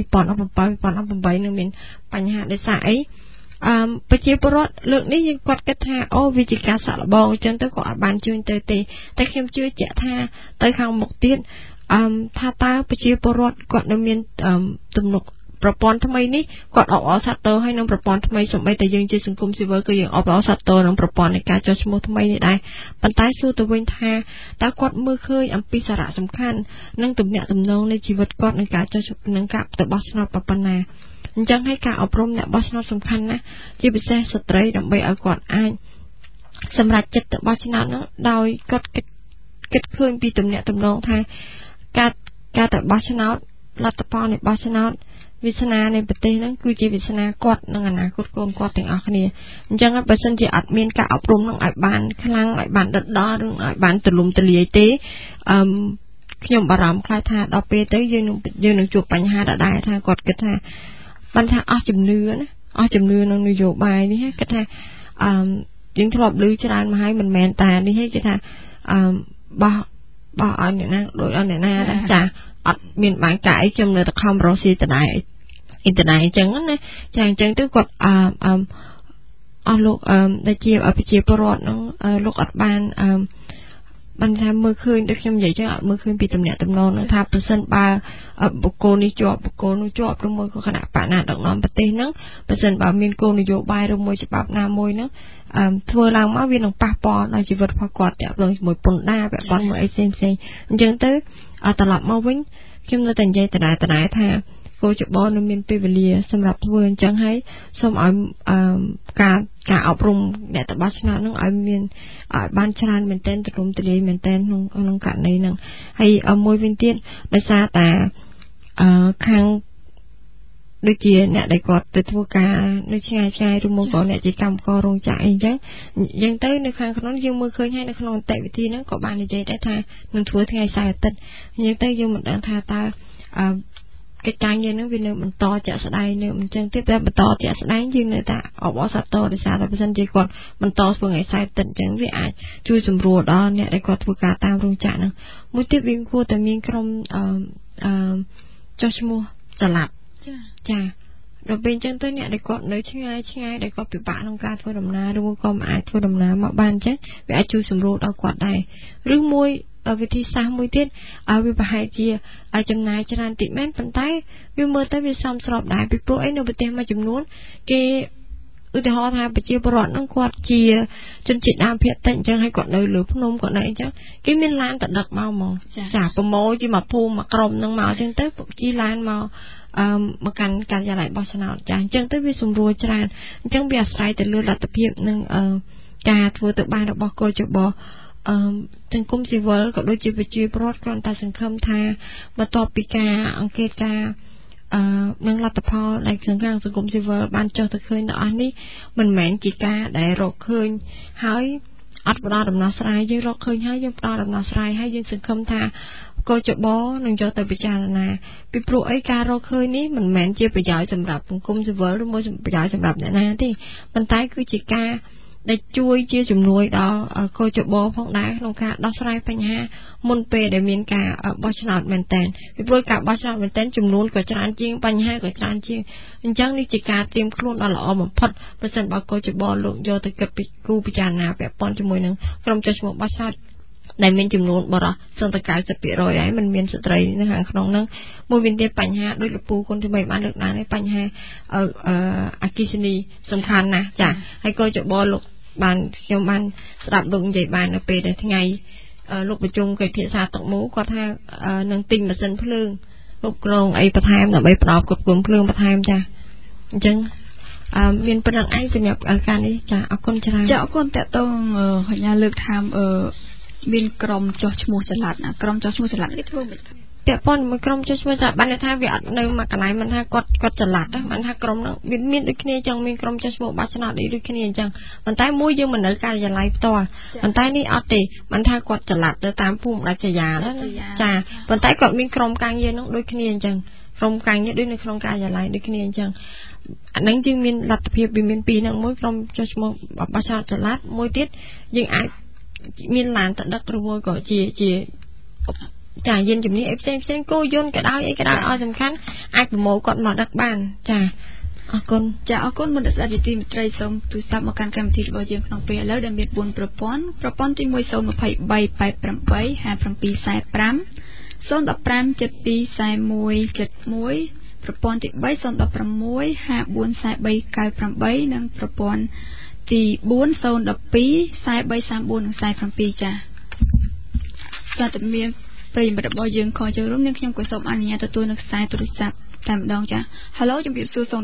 2017នឹងមានបញ្ហាដោយសារអីប្រជាពលរដ្ឋលើកនេះយើងគាត់គិតថាវាជាការសាកល្បងអញ្ចឹងទៅក៏អត់បានជួយទៅទេតែខ្ញុំជឿជាក់ថាទៅខាងមុខទៀតថាតើប្រជាពលរដ្ឋគាត់នៅមានទំនុកប្រព័ន្ធថ្មីនេះគាត់អបអរសាទរឲ្យនឹងប្រព័ន្ធថ្មីសូម្បីតែយើងជាសង្គមស៊ីវិលក៏យើងអបអរសាទរនឹងប្រព័ន្ធនៃការចុះឈ្មោះថ្មីនេះដែរប៉ុន្តែសួរទៅវិញថាតើគាត់មើលឃើញអំពីសារៈសំខាន់និងទំនាក់ទំនងនៃជីវិតគាត់នឹងការចុះនឹងការទៅបោះឆ្នោតប៉ុណ្ណាអញ្ចឹងហើយការអប់រំអ្នកបោះឆ្នោតសំខាន់ណាស់ជាពិសេសស្ត្រីដើម្បីឲ្យគាត់អាចសម្រេចចិត្តទៅបោះឆ្នោតនោះដោយគាត់គិតឃើញពីទំនាក់ទំនងថាការទៅបោះឆ្នោតលទ្ធផលនៃបោះឆ្នោតវាសនានៃប្រទេសហ្នឹងគឺជាវាសនាគាត់និងអនាគតកូនគាត់ទាំងអស់គ្នាអញ្ចឹងបើសិនជាអត់មានការអប់រំនឹងឲ្យបានខ្លាំងឲ្យបានដិតដល់ឬឲ្យបានទូលំទូលាយទេខ្ញុំបារម្ភខ្លាចថាដល់ពេលទៅយើងនឹងជួបបញ្ហាដដែលថាគាត់គិតថាបានថាអស់ជំនឿនឹងនយោបាយនេះគិតថាយើងធ្លាប់ឮច្រើនមកហើយមិនមែនតែនេះទេគេថាបោះឲ្យអ្នកណាដូចឲ្យអ្នកណាដែរចាអត់មានបាញ់កាយខ្ញុំនៅតែខំរកស៊ីតដែរអ៊ីនធឺណិតអញ្ចឹងណាចាអញ្ចឹងទៅគាត់អស់លោកដែលជាប្រជាពលរដ្ឋហ្នឹងលោកអត់បានបានថាមើលឃើញដូចខ្ញុំនិយាយចឹងអត់មើលឃើញពីទំនាក់ទំនងហ្នឹងថាប្រសិនបើបុគ្គលនេះជាប់បុគ្គលនោះជាប់ឬមួយក៏គណៈបកណាដឹកនាំប្រទេសហ្នឹងប្រសិនបើមានគោលនយោបាយឬមួយច្បាប់ណាមួយហ្នឹងធ្វើឡើងមកវានឹងប៉ះពាល់ដល់ជីវិតរបស់គាត់តាក់ទងជាមួយពន្ធដារពាក់ព័ន្ធមួយអីផ្សេងអញ្ចឹងទៅត្រឡប់មកវិញខ្ញុំនៅតែនិយាយដដែលថាគោលច្បងនៅមានពេលវេលាសម្រាប់ធ្វើអញ្ចឹងហើយសូមឲ្យការអប់រំអ្នកតបឆ្នោតនឹងឲ្យមានឲ្យបានច្រើនមែនទែនទូលំទូលាយមែនទែនក្នុងករណីហ្នឹងហើយមួយវិញទៀតដោយសារតាខាងដូចជាអ្នកដែលគាត់ទៅធ្វើការនៅឆ្ងាយឬមកក៏អ្នកជាកម្មកររោងចក្រអីចឹងយ៉ាងទៅនៅខាងក្នុងយើងមើលឃើញហើយនៅក្នុងនីតិវិធីហ្នឹងក៏បាននិយាយដែរថានឹងធ្វើថ្ងៃសៅរ៍អាទិត្យអញ្ចឹងទៅយើងមិនដឹងថាតើកិច្ចការងារហ្នឹងវានៅបន្តជាក់ស្ដែងនៅអញ្ចឹងទៀតតែបន្តជាក់ស្ដែងយើងនៅតែអបអរសាទរដោយសារតែបើសិនជាគាត់បន្តធ្វើថ្ងៃសៅរ៍អាទិត្យអញ្ចឹងវាអាចជួយសម្រួលដល់អ្នកដែលគាត់ធ្វើការតាមរោងចក្រហ្នឹងមួយទៀតវាគួរតែមានក្រុមចុះឈ្មោះចល័តចាដល់ពេលអញ្ចឹងទៅអ្នកដែលគាត់នៅឆ្ងាយដែលគាត់ពិបាកក្នុងការធ្វើដំណើរឬក៏មិនអាចធ្វើដំណើរមកបានអញ្ចឹងវាអាចជួយសម្រួលដល់គាត់ដែរឬមួយវិធីសាស្ត្រមួយទៀតវាប្រហែលជាចំណាយច្រើនតិចមែនប៉ុន្តែវាមើលទៅវាសមស្របដែរពីព្រោះអីនៅប្រទេសមួយចំនួនគេឧទាហរណ៍ថាប្រជាពលរដ្ឋហ្នឹងគាត់ជាជនជាតិដើមភាគតិចអញ្ចឹងហើយគាត់នៅលើភ្នំគាត់នៅអញ្ចឹងគេមានឡានទៅដឹកមកហ្មងចាប្រម៉ូជាមួយភូមិមួយក្រុមហ្នឹងមកអញ្ចឹងទៅជិះឡានមកកាន់ការិយាល័យបោះឆ្នោតចាអញ្ចឹងទៅវាសម្រួលច្រើនអញ្ចឹងវាអាស្រ័យទៅលើលទ្ធភាពនិងការធ្វើទៅបានរបស់កោជបសង្គមស៊ីវិលក៏ដូចជាប្រជាពលរដ្ឋគ្រាន់តែសង្ឃឹមថាបន្ទាប់ពីការអង្កេតការនឹងលទ្ធផលដែលសង្គមស៊ីវិលបានចុះទៅឃើញដល់អស់នេះមិនមែនជាការដែលរកឃើញហើយអត់ផ្ដល់ដំណោះស្រាយយើងរកឃើញហើយយើងផ្ដល់ដំណោះស្រាយហើយយើងសង្ឃឹមថាកោជបនឹងយកទៅពិចារណាពីព្រោះអីការរកឃើញនេះមិនមែនជាប្រយោជន៍សម្រាប់សង្គមស៊ីវិលឬមួយប្រយោជន៍សម្រាប់អ្នកណាទេប៉ុន្តែគឺជាការដែលជួយជាជំនួយដល់កោជបផងដែរក្នុងការដោះស្រាយបញ្ហាមុនពេលដែលមានការបោះឆ្នោតមែនតើពីព្រោះការបោះឆ្នោតមែនតើចំនួនក៏ច្រើនជាងបញ្ហាក៏ច្រើនជាងអញ្ចឹងនេះជាការត្រៀមខ្លួនដ៏ល្អបំផុតប្រសិនបើកោជបលោកយកទៅគិតពិចារណាពាក់ព័ន្ធជាមួយនឹងក្រុមចុះឈ្មោះបោះឆ្នោតដែលមានចំនួនបរិសុទ្ធសឹងតែ 90% ហើយមិនមានស្ត្រីនៅខាងក្នុងហ្នឹងមួយវិញទៀតបញ្ហាដូចលពូគុណថ្មីបានលើកឡើងនេះបញ្ហាអគិសនីសំខាន់ណាស់ចាហើយក៏ច្បល់លោកបានខ្ញុំបានស្ដាប់លោកនិយាយបាននៅពេលដែលថ្ងៃលោកប្រជុំកិច្ចពិភាក្សាទឹកមូគាត់ថានឹងទិញម៉ាស៊ីនភ្លើងគ្រប់គ្រងអីបន្ថែមដើម្បីផ្ដល់គ្រប់គ្រងភ្លើងបន្ថែមចាអញ្ចឹងមានប៉ុណ្្នឹងឯងសម្រាប់ការនេះចាអរគុណច្រើនចាអរគុណតើតងកញ្ញាលើកថាមានក្រុមចុះឈ្មោះចល័តណាក្រុមចុះឈ្មោះចល័តនេះធ្វើមិនពាក់ព័ន្ធមួយក្រុមចុះឈ្មោះចល័តបានថាវាអត់នៅមួយកន្លែងមិនថាគាត់ចល័តបានថាក្រុមនោះមានដូចគ្នាអញ្ចឹងមានក្រុមចុះឈ្មោះបោះឆ្នោតដូចគ្នាអញ្ចឹងប៉ុន្តែមួយយើងមិននៅការិយាល័យផ្ទាល់ប៉ុន្តែនេះអត់ទេបានថាគាត់ចល័តទៅតាមភូមិដាច់ចយាណាចាប៉ុន្តែគាត់មានក្រុមការងារនោះដូចគ្នាអញ្ចឹងក្រុមការងារដូចនៅក្នុងការិយាល័យដូចគ្នាអញ្ចឹងអានឹងយើងមានលទ្ធភាពវាមានពីរហ្នឹងមួយក្រុមចុះឈ្មោះបោះឆ្នោតចល័តមួយទៀតយើងអាចមានឡានទៅដឹកឬមួយក៏ជាចាយានជំនិះអីផ្សេងគោយន្តក៏ដោយអីក៏ដោយឲ្យសំខាន់អាចប្រមូលគាត់មកដឹកបានចាអរគុណចាអរគុណមន្តស្ដាប់វិទ្យុមិត្តរីសូមទូរស័ព្ទមកកាន់កម្មវិធីរបស់យើងក្នុងពេលឥឡូវដែលមាន4ប្រព័ន្ធទី1 023 88 5745 015 724171ប្រព័ន្ធទី3 016 544398និងប្រព័ន្ធទី4 012 4334និង47ចាស្រាប់តែមានប្រិយមិត្តរបស់យើងខលចូលរួមនាងខ្ញុំក៏សូមអនុញ្ញាតទទួលនៅខ្សែទូរស័ព្ទតែម្ដងចា Halo ជំរាបសួរ012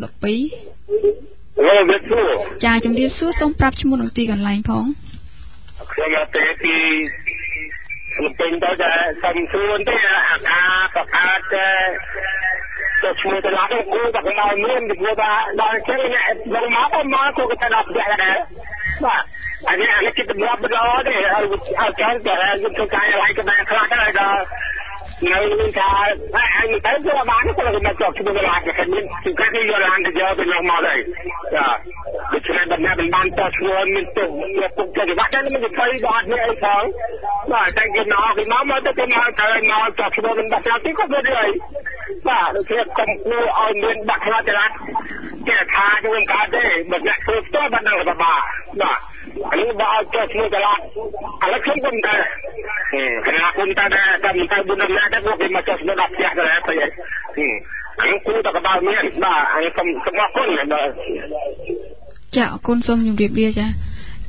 ចាជំរាបសួរសូមប្រាប់ឈ្មោះនិងទីកន្លែងផងខ្ញុំមកពីខ្ញុំពេញទៅតែសុំសួរទេអាការប្រកាសទៅឈ្មោះទៅឡាទៅគូតែមកមានពីព្រោះថាដល់ចឹងអ្នកមកមកគូក៏ទៅដល់ផ្ទះដែរបាទអានេះគិតទៅរាប់ទៅដល់ទេឲ្យចាំតែយើងធ្វើការឲ្យកណ្ដាលខ្លះទៅដល់នៅនឹងការហើយទៅទៅបានគាត់ក៏មកចុះឈ្មោះទៅឡាគេមានទីកាគេយកឡានទៅយកទៅយកមកដែរចាដូច្នេះបណ្ណាបានតឈ្មោះមានទុកពុកទៅបាត់ទៅមិនទៅដល់នេះអីផងបាទតែគេមកទៅទៅមកទៅមកចុះឈ្មោះមិនបាត់ទៅក៏ទៅហើយបាទដូចជាកំពុងឲ្យមានបាក់ខ្លាចចល័តគេថាយើងកើតទេបើអ្នកធ្វើផ្ទាល់បានដល់បបាបាទអានេះបើឲ្យចុះឈ្មោះចល័តឥឡូវខ្ញុំពុំតែគណៈគុំតែតែមិនទៅបុណ្យណាតែពួកគេមកចុះឈ្មោះដល់ផ្ទះទៅហើយអានេះគូតកបៅមានបាទអានេះខ្ញុំអរគុណបាទចាអរគុណសូមជម្រាបលាចា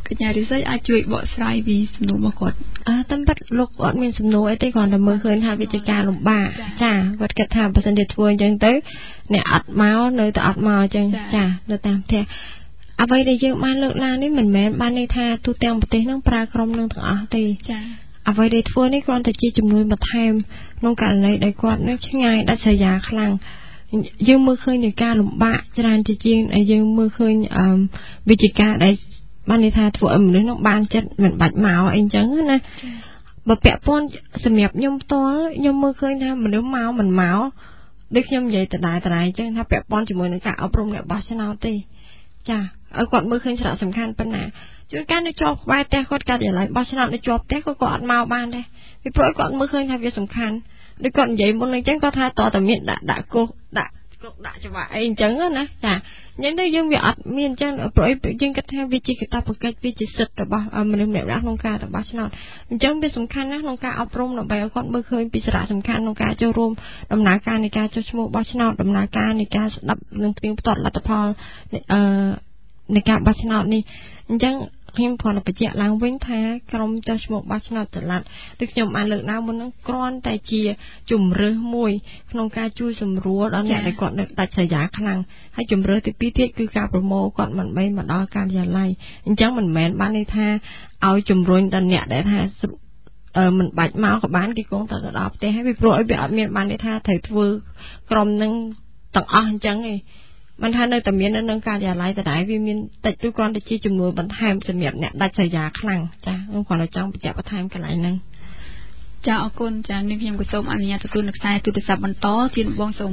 កញ្ញារិស័យអាចជួយបកស្រាយពីសំណួររបស់គាត់តាមពិតលោកអត់មានសំណួរអីទេគ្រាន់តែមើលឃើញថាវាជាការលំបាកចាគាត់គិតថាបើសិនជាធ្វើអញ្ចឹងទៅអ្នកអត់មកនៅតែអត់មកអញ្ចឹងចានៅតាមផ្ទះអ្វីដែលយើងបានលើកឡើងនេះមិនមែនបានន័យថាទូទាំងប្រទេសនឹងប្រើក្រុមនឹងទាំងអស់ទេចាអ្វីដែលធ្វើនេះគ្រាន់តែជាចំនួនបន្ថែមក្នុងករណីដែលគាត់នឹងឆ្ងាយដាច់ស្រយាលខ្លាំងយើងមើលឃើញនៃការលំបាកច្រើនជាងដែលយើងមើលឃើញវិជ្ជាការដែលបានន័យថាធ្វើឲ្យមនុស្សនឹងបានចិត្តមិនបាច់មកអីចឹងណាបើពាក់ព័ន្ធសម្រាប់ខ្ញុំផ្ទាល់ខ្ញុំមើលឃើញថាមនុស្សមកមិនមកដូចខ្ញុំនិយាយដដែលអញ្ចឹងថាពាក់ព័ន្ធជាមួយនឹងការអប់រំអ្នកបោះឆ្នោតទេចាឲ្យគាត់មើលឃើញសារៈសំខាន់ប៉ុណ្ណាជួនកាលនៅជាប់ក្បែរផ្ទះគាត់កាត់យ៉ាងបោះឆ្នោតនៅជាប់ផ្ទះគាត់អត់មកបានដែរពីព្រោះគាត់មើលឃើញថាវាសំខាន់ដូចគាត់និយាយមុនអញ្ចឹងគាត់ថាតតែមានដាក់គុកដាក់ច្បាប់អីអញ្ចឹងណាចាអញ្ចឹងទៅយើងវាអត់មានអញ្ចឹងព្រោះយើងគិតថាវាជាកាតព្វកិច្ចវាជាសិទ្ធិរបស់មនុស្សម្នាក់ៗក្នុងការរបស់ឆ្នោតអញ្ចឹងវាសំខាន់ណាស់ក្នុងការអប់រំដើម្បីឲ្យគាត់មើលឃើញពីសារៈសំខាន់ក្នុងការចូលរួមដំណើរការនៃការចុះឈ្មោះបោះឆ្នោតដំណើរការនៃការស្ដាប់និងផ្ទៀងផ្ទាត់លទ្ធផលនៃការបោះឆ្នោតនេះអញ្ចឹងខ្ញុំគ្រាន់តែបញ្ជាក់ឡើងវិញថាក្រុមចុះឈ្មោះបោះឆ្នោតចល័តដូចខ្ញុំបានលើកឡើងមុនហ្នឹងគ្រាន់តែជាជំរើសមួយក្នុងការជួយសម្រួលដល់អ្នកដែលគាត់នៅដាច់ស្រយាលខ្លាំងហើយជំរើសទី2ទៀតគឺការប្រមូលគាត់មិនបីមកដល់ការិយាល័យអញ្ចឹងមិនមែនបានន័យថាឲ្យជំរុញដល់អ្នកដែលថាមិនបាច់មកក៏បានគេគង់តែទៅដល់ផ្ទះហើយពីព្រោះឲ្យវាអត់មានបានន័យថាត្រូវធ្វើក្រុមនឹងទាំងអស់អញ្ចឹងឯងមិនថានៅតែមាននៅក្នុងការិយាល័យតែដែរវាមានតិចឬគ្រាន់តែជាចំនួនបន្ថែមសម្រាប់អ្នកដាច់ស្រយាលខ្លាំងចាខ្ញុំគ្រាន់តែចង់បញ្ជាក់បន្ថែមកន្លែងហ្នឹងចាអរគុណចានេះខ្ញុំក៏សូមអនុញ្ញាតទទួលនៅខ្សែទូរស័ព្ទបន្តជាបងសូម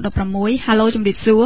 016 Halo ជំរាបសួរ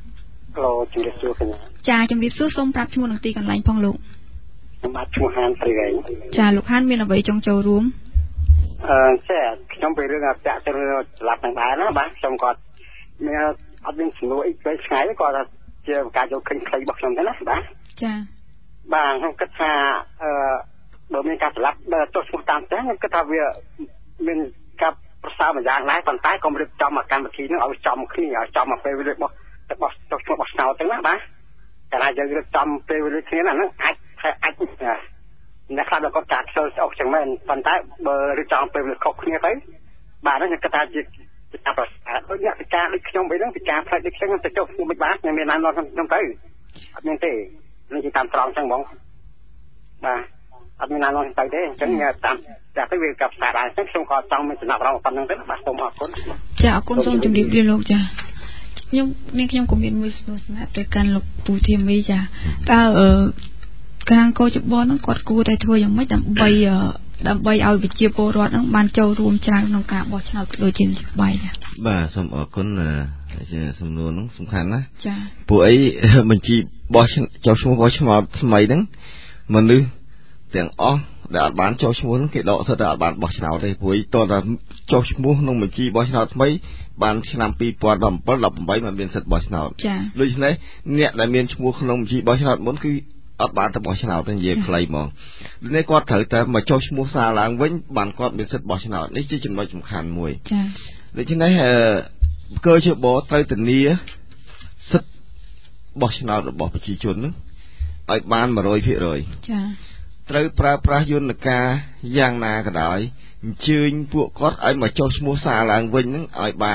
Halo ជំរាបសួរកញ្ញាចាជំរាបសួរសូមប្រាប់ឈ្មោះនិងទីកន្លែងផងលោកខ្ញុំបាទឈ្មោះហានព្រៃវែងចាលោកហានមានអ្វីចង់ចូលរួមចាខ្ញុំពីរឿងពាក់ទៅស្លាប់នឹងដែរណាបាទខ្ញុំគាត់មានអត់មានសំណួរអីពេលឆ្ងាយទេគាត់ថាជាការយកឃើញខ្លីរបស់ខ្ញុំទេណាបាទចាបាទខ្ញុំគិតថាបើមានការស្លាប់ចុះឈ្មោះតាមផ្ទះខ្ញុំគិតថាវាមានការប្រសើរមួយយ៉ាងដែរប៉ុន្តែកុំរៀបចំមកកម្មវិធីនឹងឲ្យចំគ្នាឲ្យចំមកពេលវេលារបស់ចុះឈ្មោះរបស់ឆ្នោតទៅណាបាទតែថាយើងរៀបចំពេលវេលាគ្នាហ្នឹងអាចអ្នកខ្លះគាត់ចាក់ខ្សោយស្អុកចឹងមែនប៉ុន្តែបើរៀបចំពេលវេលាខុសគ្នាទៅបាទខ្ញុំគិតថាជាការប្រសាទដូចអ្នកពិការដូចខ្ញុំវិញហ្នឹងពិការផ្លេចដូចខ្ញុំទៅចុះខ្ញុំមិនបានខ្ញុំមានណានខ្ញុំទៅអត់មានទេនេះជាតាមត្រង់ចឹងហ្មងបាទអត់មានណានទៅទេអញ្ចឹងតាមតែទៅវាកັບស្អាតដែរអញ្ចឹងខ្ញុំក៏ចង់មានចំណាប់អារម្មណ៍ប៉ុណ្្នឹងទៅបាទសូមអរគុណចាអរគុណសូមជម្រាបលាលោកចាខ្ញុំក៏មានមួយសំណួរសម្រាប់ទៅកាន់លោកពូធាមីចាតើខាងកោចបហ្នឹងគាត់គួរតែធ្វើយ៉ាងម៉េចដើម្បីឲ្យប្រជាពលរដ្ឋហ្នឹងបានចូលរួមច្រើនក្នុងការបោះឆ្នោតដូចជាក្បែរបាទសូមអរគុណជាសំណួរហ្នឹងសំខាន់ណាស់ចាពួកអីបញ្ជីបោះចុះឈ្មោះបោះឆ្នោតថ្មីហ្នឹងមនុស្សទាំងអស់ដែលអត់បានចុះឈ្មោះហ្នឹងគេដកសិទ្ធិតែអត់បានបោះឆ្នោតទេព្រោះតើតែចុះឈ្មោះក្នុងបញ្ជីបោះឆ្នោតថ្មីបានឆ្នាំ2017 18មិនមានសិទ្ធិបោះឆ្នោតដូច្នេះអ្នកដែលមានឈ្មោះក្នុងបញ្ជីបោះឆ្នោតមុនគឺអត់បានទៅបោះឆ្នោតទេនិយាយខ្លីហ្មងនេះគាត់ត្រូវតែមកចុះឈ្មោះសារឡើងវិញបានគាត់មានសិទ្ធិបោះឆ្នោតនេះជាចំណុចសំខាន់មួយចាដូច្នេះកើជាបត្រូវធានាសិទ្ធិបោះឆ្នោតរបស់ប្រជាជននឹងឲ្យបាន 100% ចាត្រូវប្រើប្រាស់យន្តការយ៉ាងណាក៏ដោយអញ្ជើញពួកគាត់ឲ្យមកចុះឈ្មោះសារឡើងវិញនឹងឲ្យបាន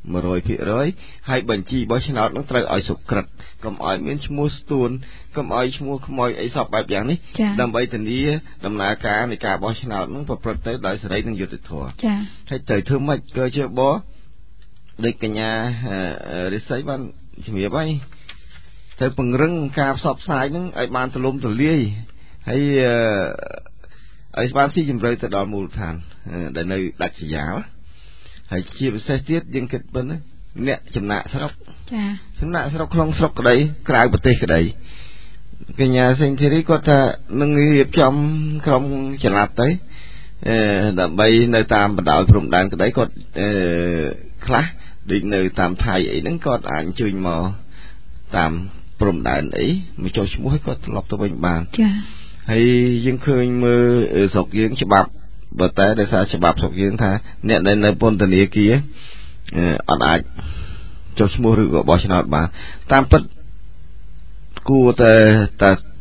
100% ហើយបញ្ជីបោះឆ្នោតនឹងត្រូវឲ្យសុក្រិតកុំឲ្យមានឈ្មោះស្ទួនកុំឲ្យឈ្មោះខ្មោចអីសពបែបយ៉ាងនេះដើម្បីធានាដំណើរការនៃការបោះឆ្នោតនឹងប្រព្រឹត្តទៅដោយសេរីនិងយុត្តិធម៌ចាហើយត្រូវធ្វើម៉េចក៏ជាបដូចកញ្ញារិស័យបានជំរាបហើយត្រូវពង្រឹងការផ្សព្វផ្សាយនឹងឲ្យបានទូលំទូលាយហើយឲ្យបានស៊ីជម្រៅទៅដល់មូលដ្ឋានដែលនៅដាច់ស្រយាលហើយជាពិសេសទៀតយើងគិតប៉ុណ្ណាអ្នកចំណាក់ស្រុកចាចំណាក់ស្រុកក្នុងស្រុកក្តីក្រៅប្រទេសក្តីកញ្ញាសេងធីរីគាត់ថានឹងរៀបចំក្រុមចល័តទៅដើម្បីនៅតាមបណ្ដោយព្រំដែនក្តីគាត់ខ្លះដូចនៅតាមថៃអីហ្នឹងគាត់អាចអញ្ជើញមកតាមព្រំដែនអីមកចុះឈ្មោះឲ្យគាត់ត្រឡប់ទៅវិញបានចាហើយយើងឃើញមើលស្រុកយើងច្បាប់បើតែដោយសារច្បាប់ស្រុកយើងថាអ្នកដែលនៅពន្ធនាគារអត់អាចចុះឈ្មោះឬក៏បោះឆ្នោតបានតាមពិតគួរតែ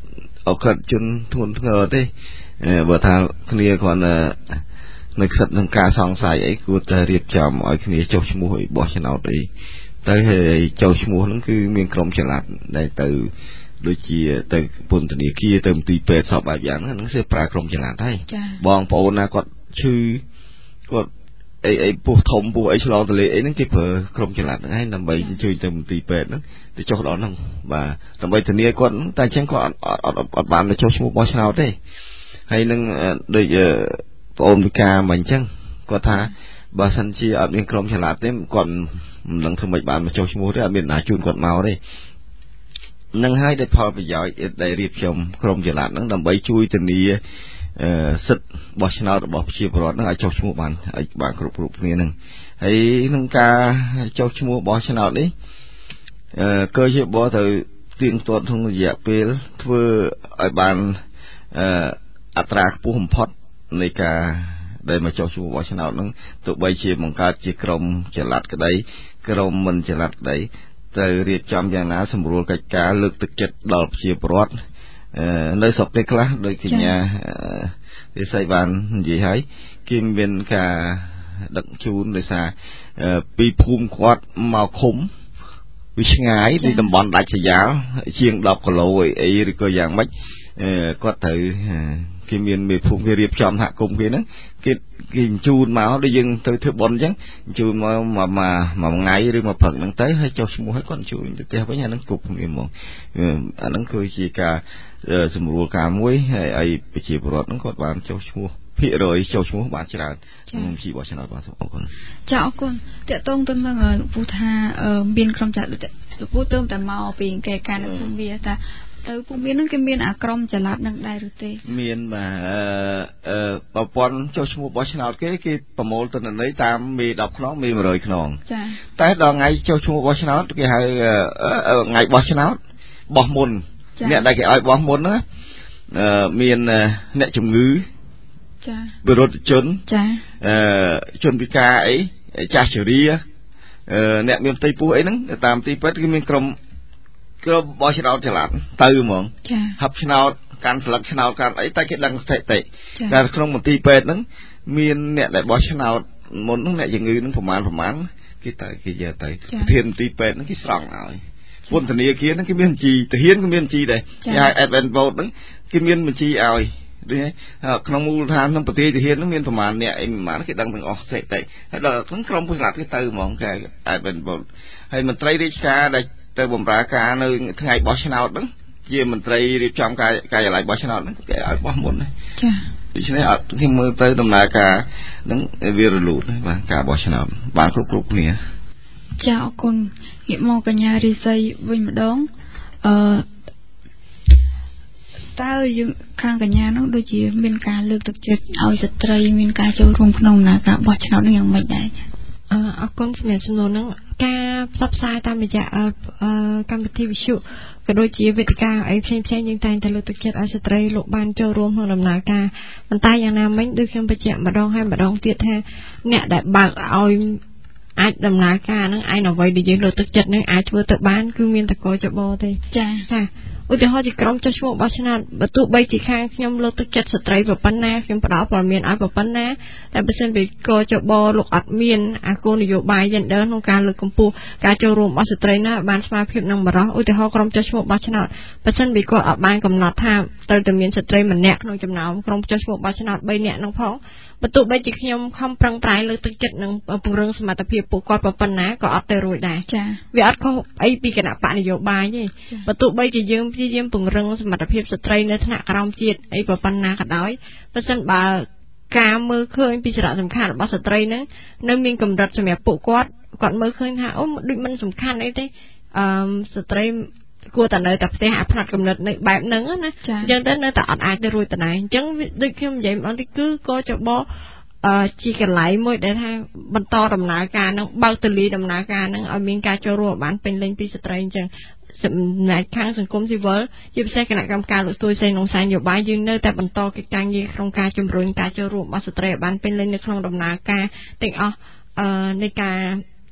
អក្រិតជនធ្ងន់ធ្ងរទេបើថាគ្នាគ្រាន់តែនៅខិតនឹងការសង្ស័យអីគួរតែរៀបចំឲ្យគ្នាចុះឈ្មោះឲ្យបោះឆ្នោតអីទៅហើយចុះឈ្មោះហ្នឹងគឺមានក្រុមចល័តដែលទៅដូចជាទៅពន្ធនាគារទៅមន្ទីរពេទ្យសពបែបយ៉ាងហ្នឹងគឺប្រើក្រុមចល័តហើយបងប្អូនណាគាត់ឈឺគាត់អីពោះធំពោះអីឆ្លងទលេអីហ្នឹងគេប្រើក្រុមចល័តហ្នឹងហើយដើម្បីអញ្ជើញទៅមន្ទីរពេទ្យហ្នឹងទៅចុះដល់ហ្នឹងបាទដើម្បីធានាគាត់តែអញ្ចឹងគាត់អត់បានទៅចុះឈ្មោះបោះឆ្នោតទេហើយនឹងដូចបងអូនវិការមកអញ្ចឹងគាត់ថាបើសិនជាអត់មានក្រុមចល័តទេគាត់មិនដឹងធ្វើម៉េចបានមកចុះឈ្មោះទេអត់មានអ្នកជូនគាត់មកទេនឹងហើយដែលផលប្រយោជន៍ដែលរៀបចំក្រុមចល័តហ្នឹងដើម្បីជួយធានាសិទ្ធិបោះឆ្នោតរបស់ប្រជាពលរដ្ឋហ្នឹងឲ្យចុះឈ្មោះបានគ្រប់គ្នាហ្នឹងហើយក្នុងការចុះឈ្មោះបោះឆ្នោតនេះក៏ជាបោះទៅទៀងទាត់ក្នុងរយៈពេលធ្វើឲ្យបានអត្រាខ្ពស់បំផុតនៃការដែលមកចុះឈ្មោះបោះឆ្នោតហ្នឹងទោះបីជាបង្កើតជាក្រុមចល័តក្តីក្រុមមិនចល័តក្តីត្រូវរៀបចំយ៉ាងណាសម្រួលកិច្ចការលើកទឹកចិត្តដល់ប្រជាពលរដ្ឋនៅស្រុកនេះខ្លះដោយកញ្ញាវិស័យបាននិយាយហើយគេមានការដឹកជូនដោយសារពីភូមិគាត់មកឃុំវាឆ្ងាយពីតំបន់ដាច់ស្រយាលជាង10គីឡូអីឬក៏យ៉ាងម៉េចគាត់ត្រូវគេមានមេភូមិគេរៀបចំសហគមន៍គេហ្នឹងគេបញ្ជូនមកដូចយើងទៅធ្វើបុណ្យអញ្ចឹងបញ្ជូនមកមួយថ្ងៃឬមួយព្រឹកហ្នឹងទៅហើយចុះឈ្មោះឲ្យគាត់បញ្ជូនទៅផ្ទះវិញអាហ្នឹងគ្រប់គ្នាហ្មងអាហ្នឹងគឺជាការសម្រួលការមួយហើយប្រជាពលរដ្ឋហ្នឹងគាត់បានចុះឈ្មោះភាគរយចុះឈ្មោះបានច្រើនខ្ញុំជីបោះឆ្នោតបាទសូមអរគុណចាអរគុណតើតងទៅនឹងលោកពូថាមានក្រុមចល័តលោកពូទៅតែមកពីកិច្ចការនៅភូមិវាថាទៅភូមិនឹងគេមានអាក្រុមចល័តនឹងដែរឬទេមានបាទប្រព័ន្ធចុះឈ្មោះបោះឆ្នោតគេប្រមូលទិន្នន័យតាមមេ10ខ្នងមេ100ខ្នងចាតែដល់ថ្ងៃចុះឈ្មោះបោះឆ្នោតគេហៅថ្ងៃបោះឆ្នោតបោះមុនអ្នកដែលគេឲ្យបោះមុនហ្នឹងមានអ្នកជំងឺចាបុរដ្ឋជនចាជនពិការអីចាស់ជរាអ្នកមានផ្ទៃពោះអីហ្នឹងតាមទីពេទ្យគឺមានក្រុមបោះឆ្នោតចល័តទៅហ្មងហັບឆ្នោតកាន់ស្លឹកឆ្នោតកាន់អីតែគេដឹងស្ថិតិតែក្នុងមន្ទីរពេទ្យហ្នឹងមានអ្នកដែលបោះឆ្នោតមុនហ្នឹងអ្នកជំងឺហ្នឹងប្រមាណគេទៅគេយកទៅប្រធានមន្ទីរពេទ្យហ្នឹងគេស្រង់ឲ្យពន្ធនាគារហ្នឹងគេមានបញ្ជីទាហានក៏មានបញ្ជីដែរគេហៅ advance vote ហ្នឹងគេមានបញ្ជីឲ្យដូចក្នុងមូលដ្ឋានក្នុងប្រទេសទាហានហ្នឹងមានប្រមាណអ្នកអីប្រមាណគេដឹងទាំងអស់ស្ថិតិហើយដល់ក្នុងក្រុមពលរដ្ឋគេទៅហ្មងគេ advance vote ហើយមន្ត្រីរាជការដែលទៅបម្រើការនៅថ្ងៃបោះឆ្នោតហ្នឹងជាមន្ត្រីរៀបចំការិយាល័យបោះឆ្នោតហ្នឹងគេឲ្យបោះមុនចាដូច្នេះអត់គេមើលទៅដំណើរការហ្នឹងវារលូនបាទការបោះឆ្នោតបានគ្រប់គ្នាចាអរគុណងាកមកកញ្ញារិស័យវិញម្ដងតើយើងខាងកញ្ញានោះដូចជាមានការលើកទឹកចិត្តឲ្យស្ត្រីមានការចូលរួមក្នុងដំណើរការបោះឆ្នោតនេះយ៉ាងម៉េចដែរអរគុណសម្រាប់សំណួរហ្នឹងការផ្សព្វផ្សាយតាមរយៈកម្មវិធីវិទ្យុក៏ដូចជាវេទិកាអីផ្សេងៗយើងតែងតែលើកទឹកចិត្តឲ្យស្ត្រីលោកបានចូលរួមក្នុងដំណើរការប៉ុន្តែយ៉ាងណាមិញដូចខ្ញុំបញ្ជាក់ម្ដងហើយម្ដងទៀតថាអ្នកដែលបើកឲ្យអាចដំណើរការហ្នឹងឯងអ្វីដែលយើងលើកទឹកចិត្តហ្នឹងអាចធ្វើទៅបានគឺមានតកចបទេចាឧទាហរណ៍ជាក្រុមចុះឈ្មោះបោះឆ្នោតបើទោះបីជាខាងខ្ញុំលើកទឹកចិត្តស្ត្រីប៉ុណ្ណាខ្ញុំផ្ដល់ព័ត៌មានឲ្យប៉ុណ្ណាតែបើសិនពីកចបលោកអត់មានអាគោលនយោបាយ gender ក្នុងការលើកកម្ពស់ការចូលរួមរបស់ស្ត្រីណាបានស្មើភាពនឹងបរិសុទ្ធឧទាហរណ៍ក្រុមចុះឈ្មោះបោះឆ្នោតបើសិនពីគាត់អត់បានកំណត់ថាត្រូវតែមានស្ត្រីម្នាក់ក្នុងចំណោមក្រុមចុះឈ្មោះបោះឆ្នោត3នាក់នឹងផងបើទោះបីជាខ្ញុំខំប្រឹងប្រែងលើកទឹកចិត្តនិងពង្រឹងសមត្ថភាពពួកគាត់ប៉ុណ្ណាក៏អត់ទៅរួចដែរចាវាអត់ខុសអីពីគណៈបកនយោបាយទេបើទោះបីជាយើងព្យាយាមពង្រឹងសមត្ថភាពស្ត្រីនៅថ្នាក់ក្រោមជាតិអីប៉ុណ្ណាក៏ដោយបើសិនបើការមើលឃើញពីសារៈសំខាន់របស់ស្ត្រីហ្នឹងនៅមានកម្រិតសម្រាប់ពួកគាត់មើលឃើញថាអូដូចមិនសំខាន់អីទេស្ត្រីគួរតែនៅតែផ្ទះអាផ្នែកកំណត់នៅបែបហ្នឹងណាអញ្ចឹងទៅនៅតែអត់អាចទៅរួចទៅដែរអញ្ចឹងដូចខ្ញុំនិយាយម្ដងទៀតគឺក៏ចបជាកន្លែងមួយដែលថាបន្តដំណើរការហ្នឹងបើកទលាយដំណើរការហ្នឹងឲ្យមានការចូលរួមបានពេញលេញពីស្ត្រីអញ្ចឹងសម្រាប់ខាងសង្គមស៊ីវិលជាពិសេសគណៈកម្មការលោកស្ទួយសេនក្នុងខ្សែនយោបាយយើងនៅតែបន្តកិច្ចការងារក្នុងការជំរុញការចូលរួមរបស់ស្ត្រីឲ្យបានពេញលេញនៅក្នុងដំណើរការទាំងអស់នៃការប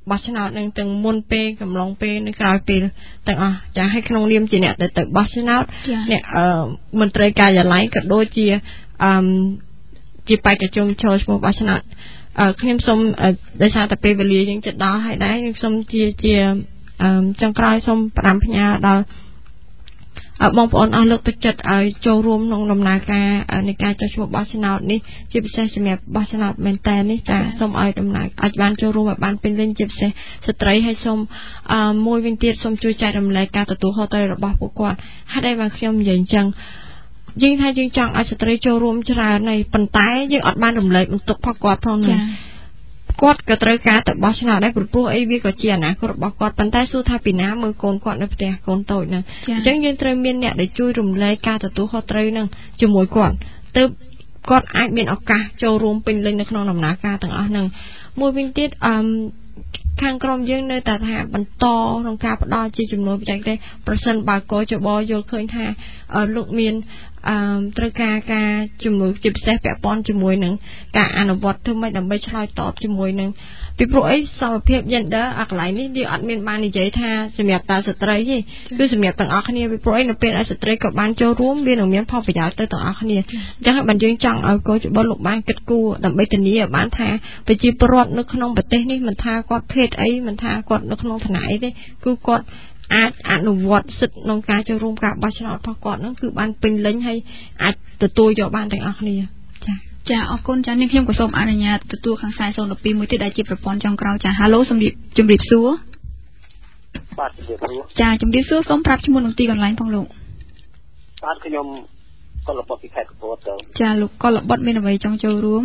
បោះឆ្នោតនឹងទាំងមុនពេលកំឡុងពេលនិងក្រោយពេលទាំងអស់ចាឲ្យក្នុងនាមជាអ្នកទៅបោះឆ្នោតអ្នកមន្ត្រីការិយាល័យក៏ដូចជាជាបេក្ខជនចូលឈ្មោះបោះឆ្នោតខ្ញុំសូមដោយសារតែពេលវេលាយើងជិតដល់ហើយដែរខ្ញុំសូមជាចុងក្រោយសូមផ្ដាំផ្ញើដល់បងប្អូនអស់លើកទឹកចិត្តឲ្យចូលរួមក្នុងដំណើរការនៃការចុះឈ្មោះបោះឆ្នោតនេះជាពិសេសសម្រាប់បោះឆ្នោតមែនតើនេះចាសូមឲ្យដំណើរអាចបានចូលរួមឲ្យបានពេញលេញជាពិសេសស្ត្រីហើយសូមមួយវិញទៀតសូមជួយចែករំលែកការទទួលខុសត្រូវរបស់ពួកគាត់ហេតុអីបានខ្ញុំនិយាយអញ្ចឹងយើងថាយើងចង់ឲ្យស្ត្រីចូលរួមច្រើនហើយប៉ុន្តែយើងអត់បានរំលែកបន្ទុកផងគាត់ផងណាគាត់ក៏ត្រូវការទៅបោះឆ្នោតដែរព្រោះអីវាក៏ជាអនាគតរបស់គាត់ប៉ុន្តែសួរថាពីណាមើលកូនគាត់នៅផ្ទះកូនតូចហ្នឹងអញ្ចឹងយើងត្រូវមានអ្នកដែលជួយរំលែកការទទួលខុសត្រូវហ្នឹងជាមួយគាត់ទើបគាត់អាចមានឱកាសចូលរួមពេញលេញនៅក្នុងដំណើរការទាំងអស់ហ្នឹងមួយវិញទៀតខាងក្រុមយើងនៅតែថាបន្តក្នុងការផ្ដល់ជាចំនួនបច្ចេកទេសប្រសិនបើកោចបយល់ឃើញថាលោកមានត្រូវការជំនួយជាពិសេសពាក់ព័ន្ធជាមួយនឹងការអនុវត្តធ្វើម៉េចដើម្បីឆ្លើយតបជាមួយនឹងពីព្រោះអីសមភាព gender អាកន្លែងនេះយើងអត់មានបាននិយាយថាសម្រាប់តែស្ត្រីទេគឺសម្រាប់ទាំងអស់គ្នាពីព្រោះអីនៅពេលដែលស្ត្រីក៏បានចូលរួមវានឹងមានផលប្រយោជន៍ទៅទាំងអស់គ្នាអញ្ចឹងហើយបានយើងចង់ឲ្យកោចបលោកបានគិតគូរដើម្បីធានាឲ្យបានថាប្រជាពលរដ្ឋនៅក្នុងប្រទេសនេះមិនថាគាត់ភេទអីមិនថាគាត់នៅក្នុងឋានៈអីទេគឺគាត់អាចអនុវត្តសិទ្ធិក្នុងការចូលរួមការបោះឆ្នោតរបស់គាត់ហ្នឹងគឺបានពេញលេញហើយអាចទទួលយកបានទាំងអស់គ្នាចាអរគុណចានេះខ្ញុំក៏សូមអនុញ្ញាតទទួលខាងខ្សែ012មួយទៀតដែលជាប្រព័ន្ធចុងក្រោយចាហៅឡូជំរាបសួរបាទជំរាបសួរចាជំរាបសួរសូមប្រាប់ឈ្មោះនិងទីកន្លែងផងលោកបាទខ្ញុំកុលបុត្រពីខេត្តកំពតទៅចាលោកកុលបុត្រមានអ្វីចង់ចូលរួម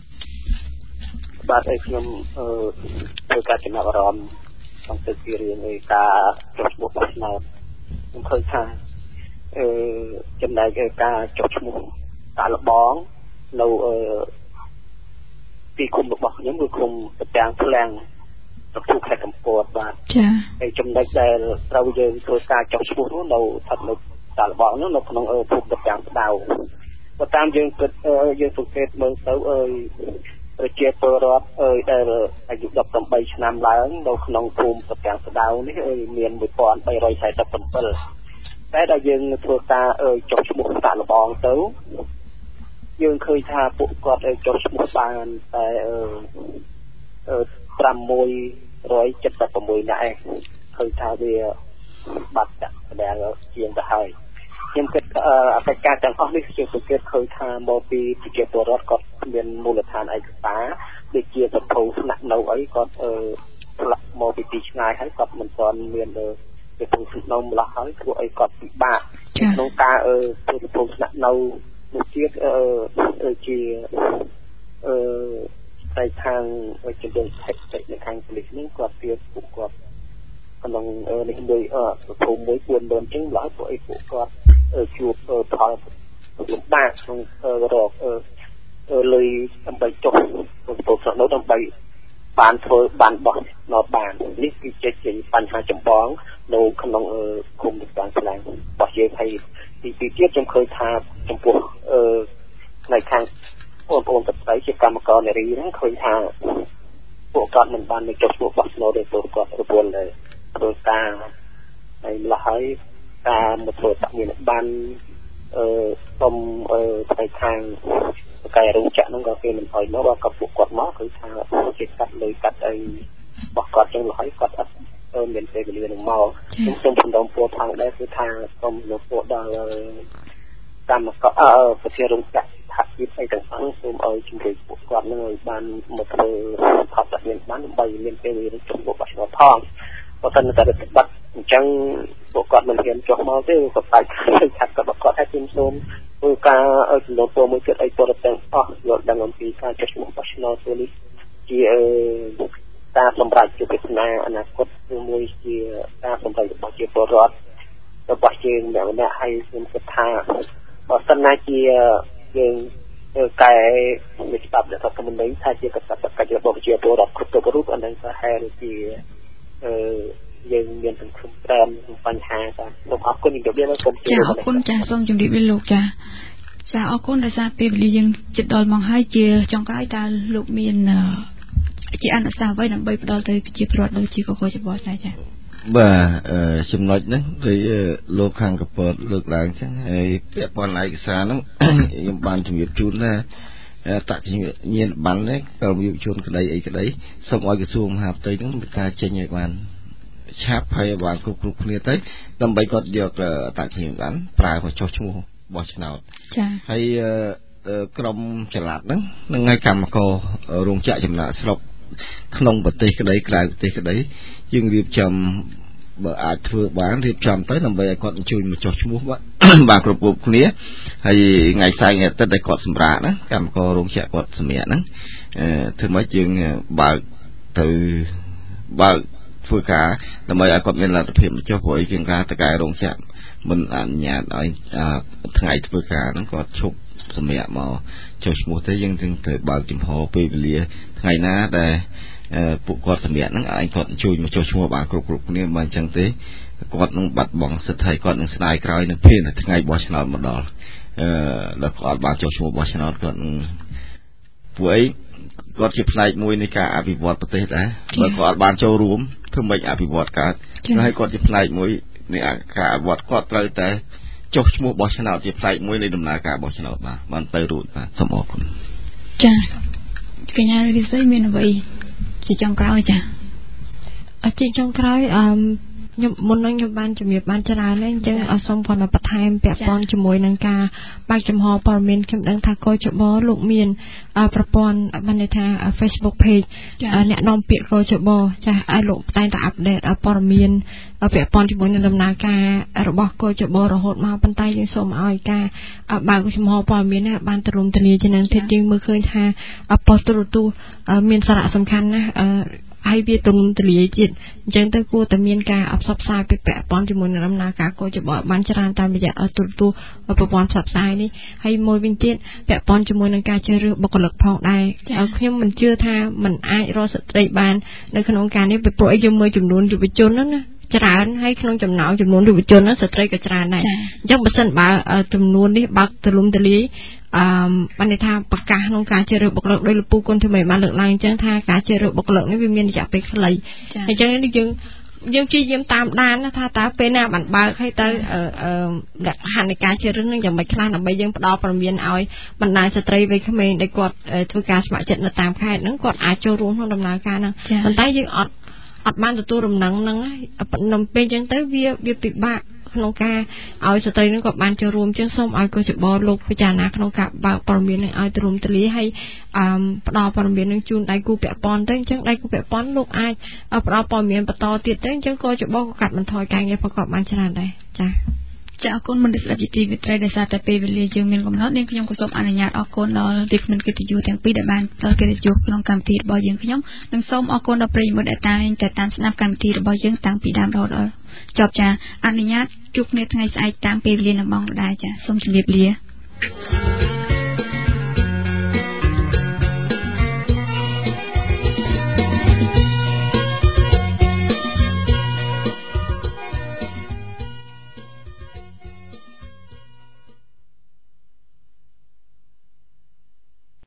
បាទខ្ញុំធ្វើការចំណាប់អារម្មណ៍ក្នុងទឹកពីរឿងនៃការចុះឈ្មោះបោះឆ្នោតខ្ញុំឃើញថាចំណែកការចុះឈ្មោះតាលបងនៅទីគុំរបស់ខ្ញុំគឺគុំប្រចាំឃ្លាំងទទួលខេត្តកំពតបាទចាហើយចំណុចដែលត្រូវយើងធ្វើការចុះឈ្មោះនោះនៅស្ថិតនៅតាលបងនោះនៅក្នុងភូមិប្រចាំស្ដៅបើតាមយើងគិតយើងសង្កេតមើលទៅប្រជាពលរដ្ឋដែលអាយុ18ឆ្នាំឡើងនៅក្នុងភូមិប្រចាំស្ដៅនេះមាន1347តែដល់យើងធ្វើការចុះឈ្មោះតាលបងទៅយើងឃើញថាពួកគាត់ចុះឈ្មោះបានតែ676នាក់ឯងឃើញថាវាបាត់ចាក់ស្ដែងជាងទៅហើយខ្ញុំគិតអបិការទាំងអស់នេះខ្ញុំសង្កេតឃើញថាមកពីប្រជាពលរដ្ឋគាត់មានមូលដ្ឋានឯកសារដូចជាសភៅស្នាក់នៅអីគាត់ផ្លាក់មកពីទីឆ្ងាយហើយគាត់មិនទាន់មានសភៅស្នាក់នៅម្ល៉េះហើយធ្វើឲ្យគាត់ពិបាកក្នុងការធ្វើសភៅស្នាក់នៅមួយទៀតជាតែខាងជំនាញថេកនៅខាងប៉ូលីសនេះគាត់ទៀតពួកគាត់ក្នុងនេះមួយសភៅមួយ4ដុល្លារចឹងឡើយពួកគាត់ជួបផលលំបាកក្នុងរកលុយដើម្បីចុះទៅស្នាក់នៅដើម្បីបានធ្វើបានបោះណតបាននេះគឺជាបញ្ហាចម្បងនៅក្នុងគុំវិទ្យាស្លាញ់របស់យើងហើយទីទៀតខ្ញុំឃើញថាចំពោះនៅខាងបងប្អូនស្ត្រីជាកម្មករនារីហ្នឹងឃើញថាពួកគាត់មិនបានចុះឈ្មោះបោះឆ្នោតទេពួកគាត់រវល់ធ្វើការហើយម្ល៉េះហើយការមកធ្វើតាក់មានបានសុំផ្នែកខាងកាយរោងចក្រហ្នឹងក៏គេមិនអោយមកក៏ពួកគាត់មកគឺថាគេកាត់លុយកាត់អីរបស់គាត់ចឹងហើយគាត់អត់មានពេលវេលានឹងមកខ្ញុំសូមសំដៅពោលផងដែរគឺថាសូមលោកពោលដល់កម្មករប្រធានរោងចក្រថាពីផ្សេងទាំងអស់សូមឲ្យជំរុញពួកគាត់នឹងឲ្យបានមកធ្វើផលប្រយោជន៍បានដើម្បីមានពេលវេលាចំពោះបោះឆ្នោតផងបើមិនតែប្រតិបត្តិអញ្ចឹងពួកគាត់មិនហ៊ានចុះមកទេគាត់តែខាត់របស់គាត់ឲ្យខ្ញុំសូមធ្វើការចំនួនពលមួយទៀតឲ្យពលរដ្ឋទាំងអស់យល់ដឹងអំពីការចុះឈ្មោះបោះឆ្នោតទៅនេះជាការសម្រេចជាពិសេសអនាគតមួយជាការសម្រេចរបស់ជាពលរដ្ឋរបស់យើងម្នាក់ៗឲ្យខ្ញុំគិតថាបើសិនណាជាយើងកែវិច្បាប់រដ្ឋធម្មនុញ្ញថាជាកាតព្វកិច្ចរបស់ប្រជាពលរដ្ឋគ្រប់រូបអានឹងប្រហែលជាយើងមានសង្ឃឹមច្រើនបញ្ហាបាទសូមអរគុណជំរាបលាសូមចាអរគុណចាសូមជម្រាបលាលោកចាអរគុណដោយសារពេលវេលាយើងជិតដល់ម៉ោងហើយជាចុងក្រោយតើលោកមានជាអនុសាសន៍អ្វីដើម្បីផ្ដល់ទៅប្រជាពលរដ្ឋដូចជាកកចបដែរចា៎បាទចំណុចហ្នឹងគឺលោកខាងកពតលើកឡើងចឹងហើយពាក់ព័ន្ធឯកសារហ្នឹងខ្ញុំបានជំរាបជូនថាតញ្ញាណប័ណ្ណនេះក្រមយុវជនក្តីអីក្តីសូមឲ្យក្រសួងមហាផ្ទៃហ្នឹងមានការចេញឲ្យបានឆាប់ហើយបានគ្រប់គ្នាទៅដើម្បីគាត់យកតញ្ញាណប័ណ្ណប្រើមកចុះឈ្មោះបោះឆ្នោតចា៎ហើយក្រមចល័តហ្នឹងនឹងឲ្យកម្មកររោងចក្រចំណាក់ស្រុកក្នុងប្រទេសក្តីក្រៅប្រទេសក្តីយើងរៀបចំបើអាចធ្វើបានរៀបចំទៅដើម្បីឲ្យគាត់ជួយមកចុះឈ្មោះបាទគ្រប់គ្នាហើយថ្ងៃស្អែកថ្ងៃអាទិត្យដែលគាត់សម្រាកហ្នឹងកម្មកររោងចក្រគាត់សម្រាកហ្នឹងធ្វើម៉េចយើងបើកទៅបើកធ្វើការដើម្បីឲ្យគាត់មានលទ្ធភាពមកចុះព្រោះជាងការតកែរោងចក្រមិនអនុញ្ញាតឲ្យថ្ងៃធ្វើការហ្នឹងគាត់ឈប់សម្រាប់មកចុះឈ្មោះទៅយើងត្រូវបើកចំហពេលវេលាថ្ងៃណាដែលពួកគាត់សម្រាប់ហ្នឹងឲ្យគាត់ជួយមកចុះឈ្មោះបានគ្រប់គ្នាបើអញ្ចឹងទេគាត់នឹងបាត់បង់សិទ្ធិគាត់នឹងស្ដាយក្រោយនឹងភៀនថ្ងៃបោះឆ្នោតមកដល់ដល់គាត់បានចុះឈ្មោះបោះឆ្នោតគាត់នឹងពួកអីគាត់ជាផ្នែកមួយនៃការអភិវឌ្ឍប្រទេសដែរបើគាត់បានចូលរួមធ្វើម៉េចអភិវឌ្ឍកើតហើយគាត់ជាផ្នែកមួយនៃការអភិវឌ្ឍគាត់ត្រូវតែចុះឈ្មោះបោះឆ្នោតជាផ្នែកមួយនៃដំណើរការបោះឆ្នោតបានទៅរួចបាទសូមអរគុណចា៎កញ្ញារិស័យមានអ្វីជាចុងក្រោយចា៎ជាចុងក្រោយខ្ញុំមុននឹងខ្ញុំបានជំរាបបានច្រើនហើយអញ្ចឹងសូមគាត់មកបន្ថែមពាក់ព័ន្ធជាមួយនឹងការបើកចំហព័ត៌មានខ្ញុំដឹងថាកោចបលោកមានប្រព័ន្ធបានន័យថា Facebook page អ្នកនាំពាក្យកោចបចាស់ឲ្យលោកតែងតែអាប់ដេតព័ត៌មានពាក់ព័ន្ធជាមួយនឹងដំណើរការរបស់កោចបរហូតមកប៉ុន្តែយើងសូមឲ្យការបើកចំហព័ត៌មាននេះបានទូលំទូលាយជាងនឹងទៀតយើងមើលឃើញថាប៉ុស្តិ៍ទូរទស្សន៍មានសារៈសំខាន់ណាស់ហើយវាទូលំទូលាយទៀតអញ្ចឹងទៅគួរតែមានការផ្សព្វផ្សាយពាក់ព័ន្ធជាមួយនឹងដំណើរការកោចបបានច្រើនតាមរយៈទូរទស្សន៍ប្រព័ន្ធផ្សព្វផ្សាយនេះហើយមួយវិញទៀតពាក់ព័ន្ធជាមួយនឹងការជ្រើសរើសបុគ្គលិកផងដែរខ្ញុំមិនជឿថាมันអាចរកស្ត្រីបាននៅក្នុងការនេះព្រោះអីយើងមើលចំនួនយុវជនហ្នឹងណាច្រើនហើយក្នុងចំណោមចំនួនយុវជនហ្នឹងស្ត្រីក៏ច្រើនដែរអញ្ចឹងបើសិនបើចំនួននេះបើកទូលំទូលាយបានន័យថាប្រកាសក្នុងការជ្រើសរើសបុគ្គលិកដោយលោកពូគុណធ្វើម៉េចបានលើកឡើងអញ្ចឹងថាការជ្រើសរើសបុគ្គលិកនេះវាមានរយៈពេលខ្លីអញ្ចឹងយើងព្យាយាមតាមដានថាតើពេលណាបានបើកហើយទៅលក្ខខណ្ឌនៃការជ្រើសរើសនឹងយ៉ាងម៉េចខ្លះដើម្បីយើងផ្ដល់ព័ត៌មានឲ្យបណ្ដាស្ត្រីវ័យក្មេងដែលគាត់ធ្វើការស្ម័គ្រចិត្តនៅតាមខេត្តហ្នឹងគាត់អាចចូលរួមក្នុងដំណើរការហ្នឹងប៉ុន្តែយើងអត់បានទទួលដំណឹងហ្នឹងហើយពេលអញ្ចឹងទៅវាពិបាកក្នុងការឲ្យស្ត្រីនឹងគាត់បានចូលរួមជាងសូមឲ្យកោចបលោកពិចារណាក្នុងការបើកព័ត៌មាននឹងឲ្យទូលំទូលាយហើយផ្ដល់ព័ត៌មាននឹងជូនដៃគូពាក់ព័ន្ធទៅអញ្ចឹងដៃគូពាក់ព័ន្ធលោកអាចផ្ដល់ព័ត៌មានបន្តទៀតទៅអញ្ចឹងកោចបក៏កាត់បន្ថយការងារប្រកបបានច្រើនដែរចា៎ចាអរគុណមនស្សវិទ្យាវិទ្យាដែលសារតែពេលវេលាយើងមានកំណត់នាងខ្ញុំក៏សូមអនុញ្ញាតអរគុណដល់វិក្កាមកិត្តិយសទាំងពីរដែលបានផ្ដល់កិត្តិយសក្នុងកម្មវិធីរបស់យើងខ្ញុំនិងសូមអរគុណដល់ប្រិយមិត្តដែលតាមស្ដាប់កម្មវិធីរបស់យើងតាំងពីដើមរហូតដល់ចប់ចាអនុញ្ញាតជួបគ្នាថ្ងៃស្អែកតាមពេលវេលានិងម៉ោងដដែលចាសូមជម្រាបលា